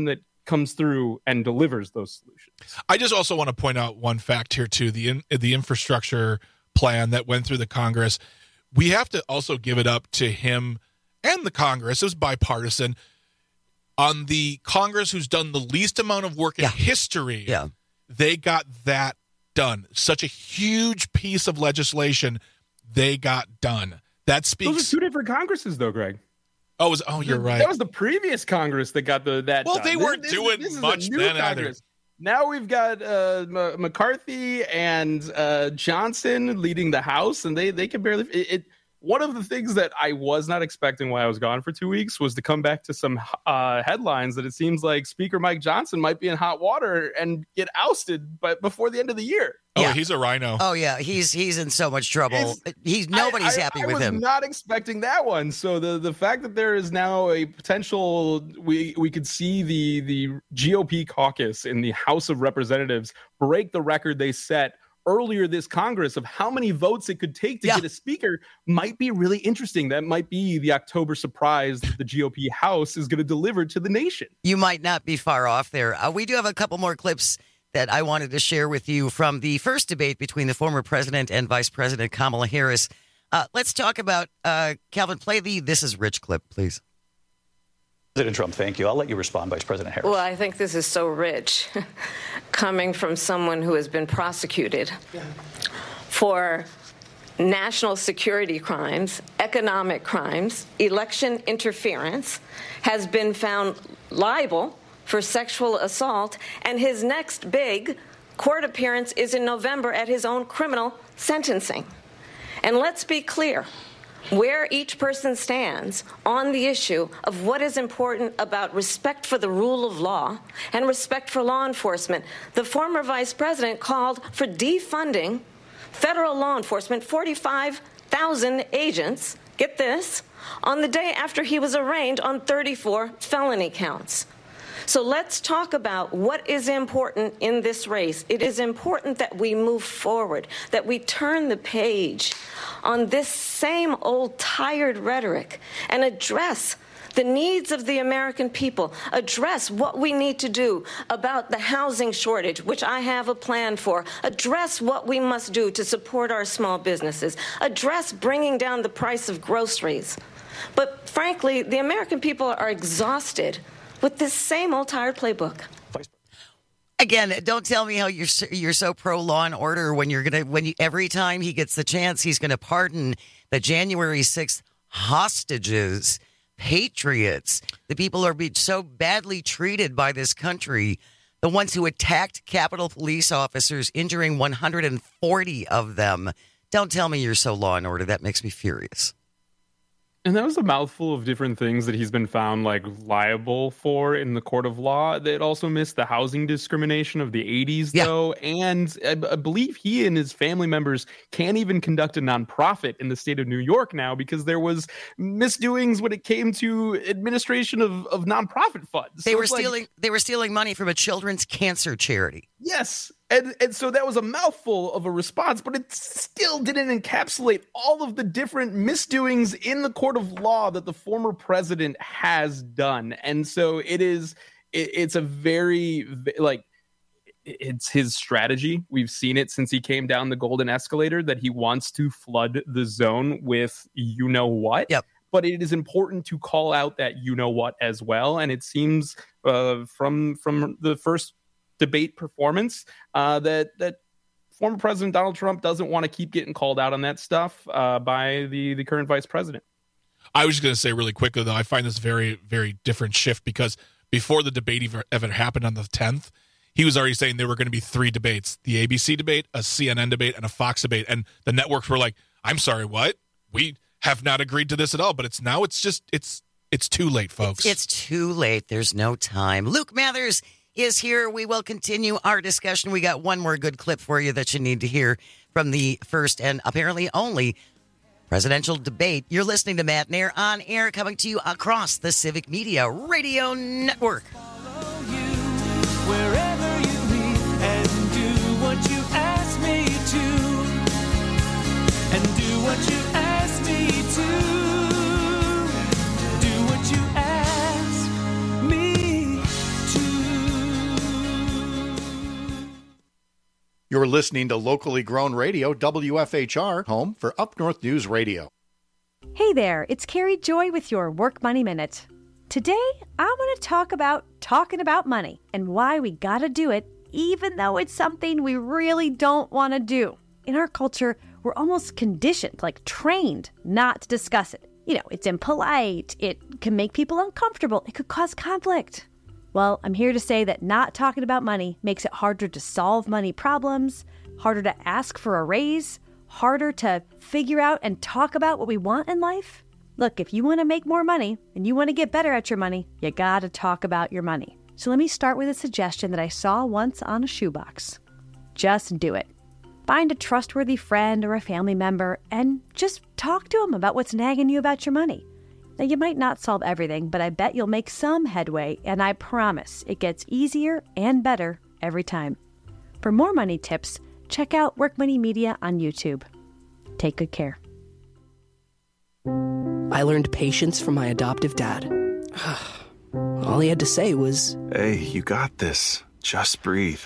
comes through and delivers those solutions. I just also want to point out one fact here too: the in, the infrastructure plan that went through the Congress. We have to also give it up to him and the Congress. It was bipartisan. On the Congress, who's done the least amount of work in yeah. history, yeah. they got that done. Such a huge piece of legislation they got done. That speaks. Those are two different Congresses, though, Greg. Oh, was, oh, you're right. That was the previous Congress that got the that. Well, done. they weren't this, doing this, this much then either. Now we've got uh, M- McCarthy and uh, Johnson leading the House, and they they can barely. It, it one of the things that I was not expecting while I was gone for two weeks was to come back to some uh, headlines that it seems like Speaker Mike Johnson might be in hot water and get ousted, but before the end of the year. Oh, yeah. he's a rhino. Oh yeah, he's he's in so much trouble. It's, he's nobody's I, happy I, with I was him. Not expecting that one. So the the fact that there is now a potential, we we could see the the G O P caucus in the House of Representatives break the record they set earlier this Congress of how many votes it could take to yeah. get a speaker might be really interesting. That might be the October surprise that the G O P House is going to deliver to the nation. You might not be far off there. Uh, we do have a couple more clips that I wanted to share with you from the first debate between the former president and Vice President Kamala Harris. Uh, let's talk about, uh, Calvin, play the This Is Rich clip, please. President Trump, thank you. I'll let you respond, Vice President Harris. Well, I think this is so rich, coming from someone who has been prosecuted for national security crimes, economic crimes, election interference, has been found liable for sexual assault, and his next big court appearance is in November at his own criminal sentencing. And let's be clear where each person stands on the issue of what is important about respect for the rule of law and respect for law enforcement. The former vice president called for defunding federal law enforcement, forty-five thousand agents, get this, on the day after he was arraigned on thirty-four felony counts. So let's talk about what is important in this race. It is important that we move forward, that we turn the page on this same old tired rhetoric and address the needs of the American people, address what we need to do about the housing shortage, which I have a plan for, address what we must do to support our small businesses, address bringing down the price of groceries. But frankly, the American people are exhausted with this same old tired playbook. Again, don't tell me how you're so, you're so pro law and order when you're gonna when you, every time he gets the chance, he's gonna pardon the January sixth hostages, patriots, the people who are being so badly treated by this country, the ones who attacked Capitol Police officers, injuring one hundred forty of them. Don't tell me you're so law and order. That makes me furious. And that was a mouthful of different things that he's been found like liable for in the court of law. It also missed the housing discrimination of the eighties, yeah. though. And I, I believe he and his family members can't even conduct a nonprofit in the state of New York now because there was misdoings when it came to administration of, of nonprofit funds. They so were stealing. Like, they were stealing money from a children's cancer charity. Yes. And and so that was a mouthful of a response, but it still didn't encapsulate all of the different misdoings in the court of law that the former president has done. And so it is, it, it's a very, like, it's his strategy. We've seen it since he came down the golden escalator that he wants to flood the zone with you know what. Yep. But it is important to call out that you know what as well. And it seems uh, from from the first debate performance uh, that that former President Donald Trump doesn't want to keep getting called out on that stuff uh, by the, the current vice president. I was just going to say really quickly, though, I find this very, very different shift because before the debate even, even happened on the tenth, he was already saying there were going to be three debates, the A B C debate, a C N N debate, and a Fox debate. And the networks were like, I'm sorry, what? We have not agreed to this at all. But it's now it's just it's it's too late, folks. It's, it's too late. There's no time. Luke Mathers is here. We will continue our discussion. We got one more good clip for you that you need to hear from the first and apparently only presidential debate. You're listening to Matt Nair on air, coming to you across the Civic Media Radio Network. Wherever you lead and do what you ask me to, and do what you ask me to. Do what you ask me to. You're listening to locally grown radio, W F H R, home for Up North News Radio. Hey there, it's Carrie Joy with your Work Money Minute. Today, I want to talk about talking about money and why we gotta do it, even though it's something we really don't want to do. In our culture, we're almost conditioned, like trained, not to discuss it. You know, it's impolite, it can make people uncomfortable, it could cause conflict. Well, I'm here to say that not talking about money makes it harder to solve money problems, harder to ask for a raise, harder to figure out and talk about what we want in life. Look, if you want to make more money and you want to get better at your money, you gotta talk about your money. So let me start with a suggestion that I saw once on a shoebox. Just do it. Find a trustworthy friend or a family member and just talk to them about what's nagging you about your money. Now, you might not solve everything, but I bet you'll make some headway, and I promise it gets easier and better every time. For more money tips, check out Work Money Media on YouTube. Take good care. I learned patience from my adoptive dad. All he had to say was, "Hey, you got this. Just breathe."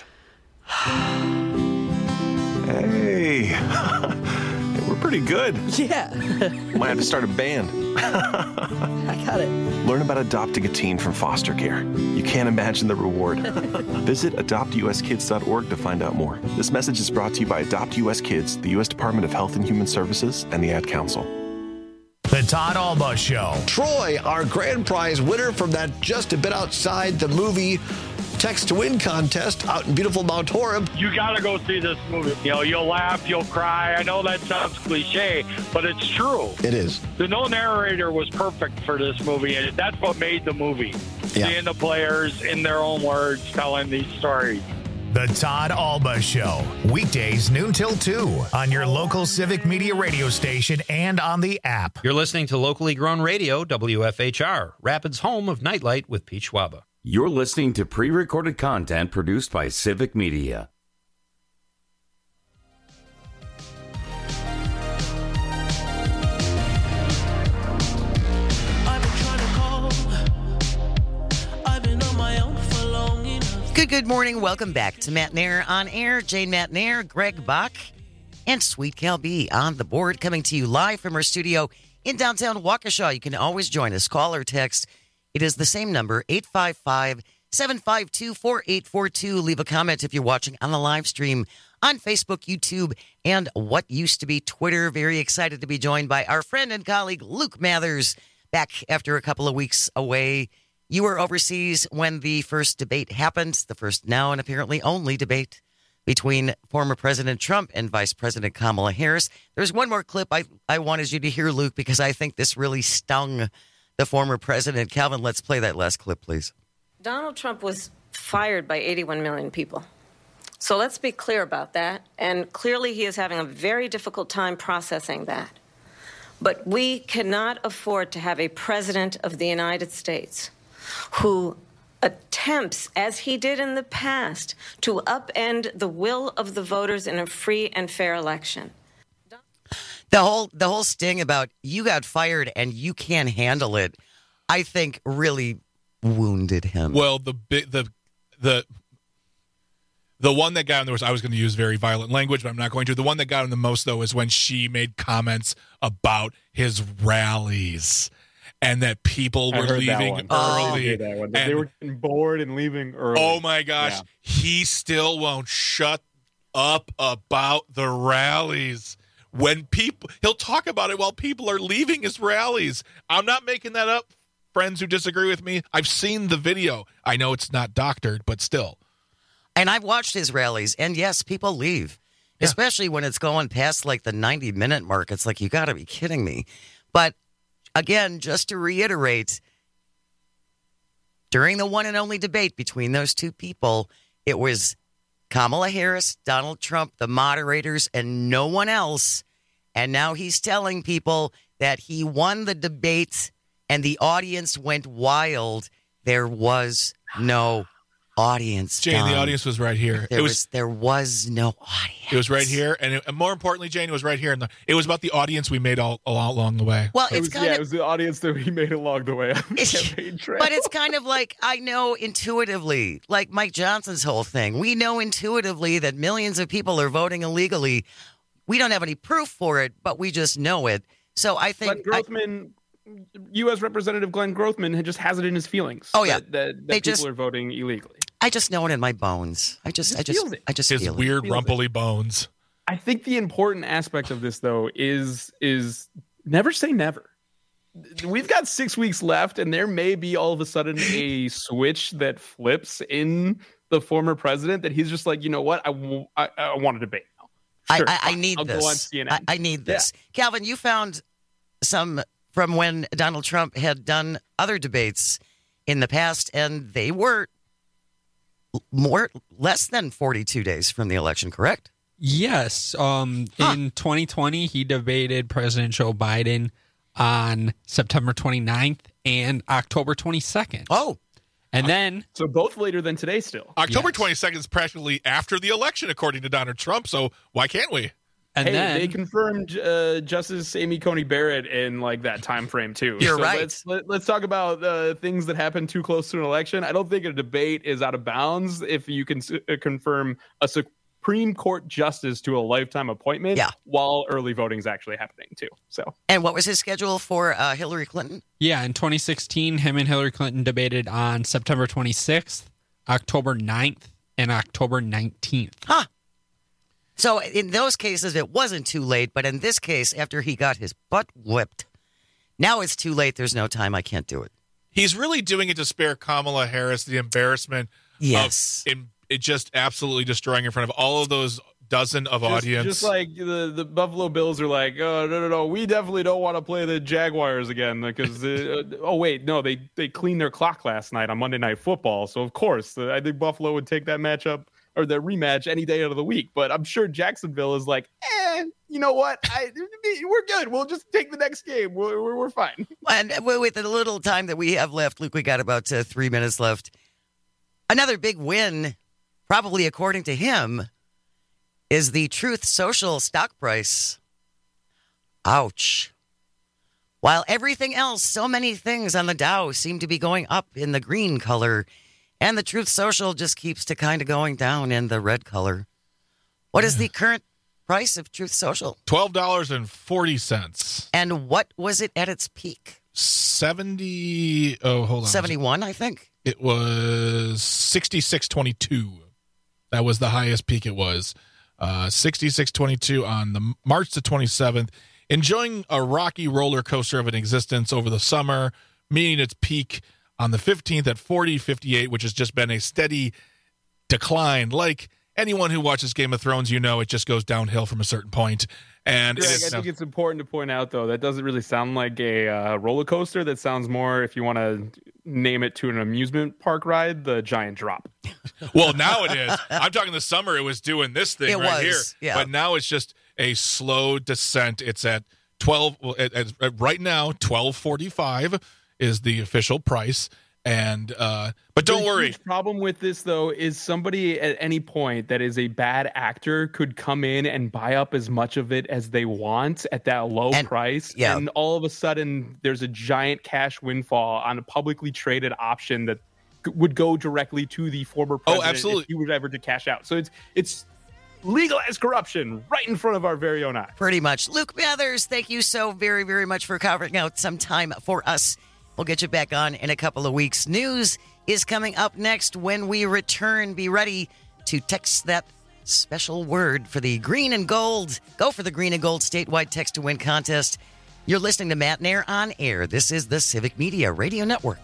Hey, we're pretty good. Yeah. Might have to start a band. I got it. Learn about adopting a teen from foster care. You can't imagine the reward. Visit adopt u s kids dot org to find out more. This message is brought to you by Adopt U S Kids, the U S Department of Health and Human Services, and the Ad Council. The Todd Alba Show. Troy, our grand prize winner from that just a bit outside the movie Text to Win contest out in beautiful Mount Horeb. You got to go see this movie. You know, you'll laugh, you'll cry. I know that sounds cliche, but it's true. It is. The no narrator was perfect for this movie, and that's what made the movie. Yeah. Seeing the players in their own words telling these stories. The Todd Alba Show. Weekdays noon till two on your local Civic Media radio station and on the app. You're listening to locally grown radio, W F H R, Rapids' home of Nightlight with Pete Schwaba. You're listening to pre-recorded content produced by Civic Media. Good, good morning. Welcome back to Matt Nair on Air. Jane Matt Nair, Greg Bach, and Sweet Cal B on the board, coming to you live from our studio in downtown Waukesha. You can always join us. Call or text. It is the same number, eight five five, seven five two, four eight four two. Leave a comment if you're watching on the live stream on Facebook, YouTube, and what used to be Twitter. Very excited to be joined by our friend and colleague, Luke Mathers, back after a couple of weeks away. You were overseas when the first debate happened, the first now and apparently only debate between former President Trump and Vice President Kamala Harris. There's one more clip I, I wanted you to hear, Luke, because I think this really stung the former president. Calvin, let's play that last clip, please. Donald Trump was fired by eighty-one million people. So let's be clear about that. And clearly he is having a very difficult time processing that. But we cannot afford to have a president of the United States who attempts, as he did in the past, to upend the will of the voters in a free and fair election. The whole the whole sting about you got fired and you can't handle it, I think really wounded him. Well, the the the the one that got him, there was I was going to use very violent language, but I'm not going to. The one that got him the most, though, is when she made comments about his rallies and that people were leaving early. That one. And, they were getting bored and leaving early. Oh my gosh, yeah. He still won't shut up about the rallies. When people, he'll talk about it while people are leaving his rallies. I'm not making that up, friends who disagree with me. I've seen the video. I know it's not doctored, but still. And I've watched his rallies, and yes, people leave, yeah. Especially when it's going past like the ninety minute mark. It's like, you got to be kidding me. But again, just to reiterate, during the one and only debate between those two people, it was Kamala Harris, Donald Trump, the moderators, and no one else. And now he's telling people that he won the debate and the audience went wild. There was no audience. Jane, Don. the audience was right here. There it was, was there was no audience. It was right here, and, it, and more importantly, Jane, it was right here. And it was about the audience we made all, all along the way. Well, it it's was, kind yeah, of it was the audience that we made along the way on the campaign trail. But it's kind of like I know intuitively, like Mike Johnson's whole thing. We know intuitively that millions of people are voting illegally. We don't have any proof for it, but we just know it. So I think Glenn Grothman, I, U S Representative Glenn Grothman, just has it in his feelings. Oh yeah, that, that, that they people just, are voting illegally. I just know it in my bones. I just, I just, I just his feel weird, it. rumply bones. I think the important aspect of this, though, is is never say never. We've got six weeks left, and there may be all of a sudden a switch that flips in the former president that he's just like, you know what, I, w- I, I want to debate now. Sure, I, I, I need I'll this. Go on C N N. I, I need this. Yeah. Calvin, you found some from when Donald Trump had done other debates in the past, and they were more less than forty-two days from the election, correct? Yes. Um, huh. In twenty twenty, he debated President Joe Biden on September twenty-ninth and October twenty-second. Oh. And then... So both later than today still. October yes. twenty-second is practically after the election, according to Donald Trump, so why can't we? And hey, then... they confirmed uh, Justice Amy Coney Barrett in like that time frame too. You're so right. Let's let, let's talk about uh, things that happen too close to an election. I don't think a debate is out of bounds if you can uh, confirm a Supreme Court justice to a lifetime appointment. Yeah. While early voting is actually happening too. So. And what was his schedule for uh, Hillary Clinton? Yeah, in twenty sixteen, him and Hillary Clinton debated on September twenty-sixth, October ninth, and October nineteenth. Huh. So in those cases, it wasn't too late. But in this case, after he got his butt whipped, now it's too late. There's no time. I can't do it. He's really doing it to spare Kamala Harris the embarrassment yes. of in, it just absolutely destroying in front of all of those dozen of just, audience. Just like the, the Buffalo Bills are like, oh, no, no, no, we definitely don't want to play the Jaguars again because, uh, oh, wait, no, they, they cleaned their clock last night on Monday Night Football. So, of course, uh, I think Buffalo would take that matchup or the rematch any day out of the week. But I'm sure Jacksonville is like, eh, you know what? I, we're good. We'll just take the next game. We're, we're, we're fine. And with the little time that we have left, Luke, we got about uh, three minutes left. Another big win, probably according to him, is the Truth Social stock price. Ouch. While everything else, so many things on the Dow seem to be going up in the green color, and the Truth Social just keeps to kind of going down in the red color. What is the current price of Truth Social? twelve dollars and forty cents. And what was it at its peak? seventy Oh, hold on. seventy-one, I think. It was sixty-six twenty-two. That was the highest peak it was. Uh, sixty-six twenty-two on the March the twenty-seventh. Enjoying a rocky roller coaster of an existence over the summer, meeting its peak on the fifteenth at forty fifty-eight, which has just been a steady decline. Like anyone who watches Game of Thrones, you know it just goes downhill from a certain point. And Greg, it is, I think it's important to point out, though, that doesn't really sound like a uh, roller coaster. That sounds more, if you want to name it to an amusement park ride, the giant drop. Well, now it is. I'm talking the summer. It was doing this thing it right was, here. Yeah. But now it's just a slow descent. It's at twelve. Well, at, at, at right now, twelve forty-five is the official price. And uh, but don't the worry. Huge problem with this, though, is somebody at any point that is a bad actor could come in and buy up as much of it as they want at that low and, price, yeah. and all of a sudden there's a giant cash windfall on a publicly traded option that would go directly to the former president. Oh, absolutely. If he were ever to cash out. So it's it's legalized corruption right in front of our very own eyes. Pretty much. Luke Mathers, thank you so very, very much for carving out some time for us. We'll get you back on in a couple of weeks. News is coming up next when we return. Be ready to text that special word for the green and gold. Go for the green and gold statewide text to win contest. You're listening to Matt Nair on air. This is the Civic Media Radio Network.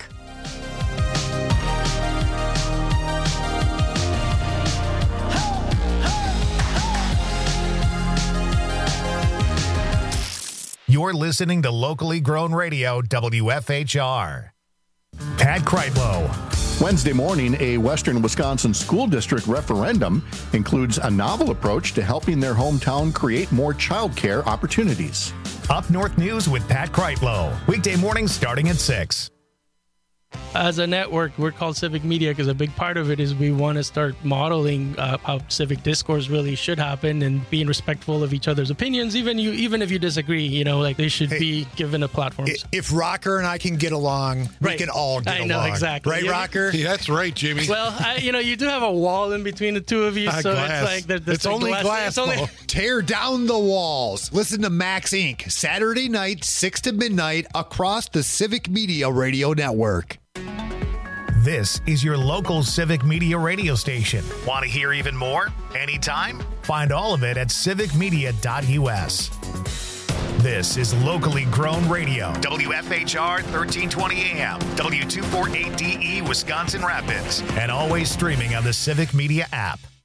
You're listening to locally grown radio, W F H R. Pat Kreitlow. Wednesday morning, a Western Wisconsin school district referendum includes a novel approach to helping their hometown create more childcare opportunities. Up North News with Pat Kreitlow. Weekday mornings starting at six. as a network, we're called Civic Media because a big part of it is we want to start modeling uh, how civic discourse really should happen and being respectful of each other's opinions, even you, even if you disagree. You know, like they should hey, be given a platform. If Rocker and I can get along, we right. can all get I along. know exactly, right, yeah. Rocker? Yeah, that's right, Jimmy. Well, I, you know, you do have a wall in between the two of you, uh, so glass. it's like there, there's it's like only glass. glass. It's only- Tear down the walls. Listen to Max Incorporated. Saturday night, six to midnight, across the Civic Media Radio Network. This is your local Civic Media radio station. Want to hear even more? Anytime? Find all of it at civic media dot u s. This is locally grown radio. W F H R thirteen twenty A M, W two forty-eight D E, Wisconsin Rapids, and always streaming on the Civic Media app.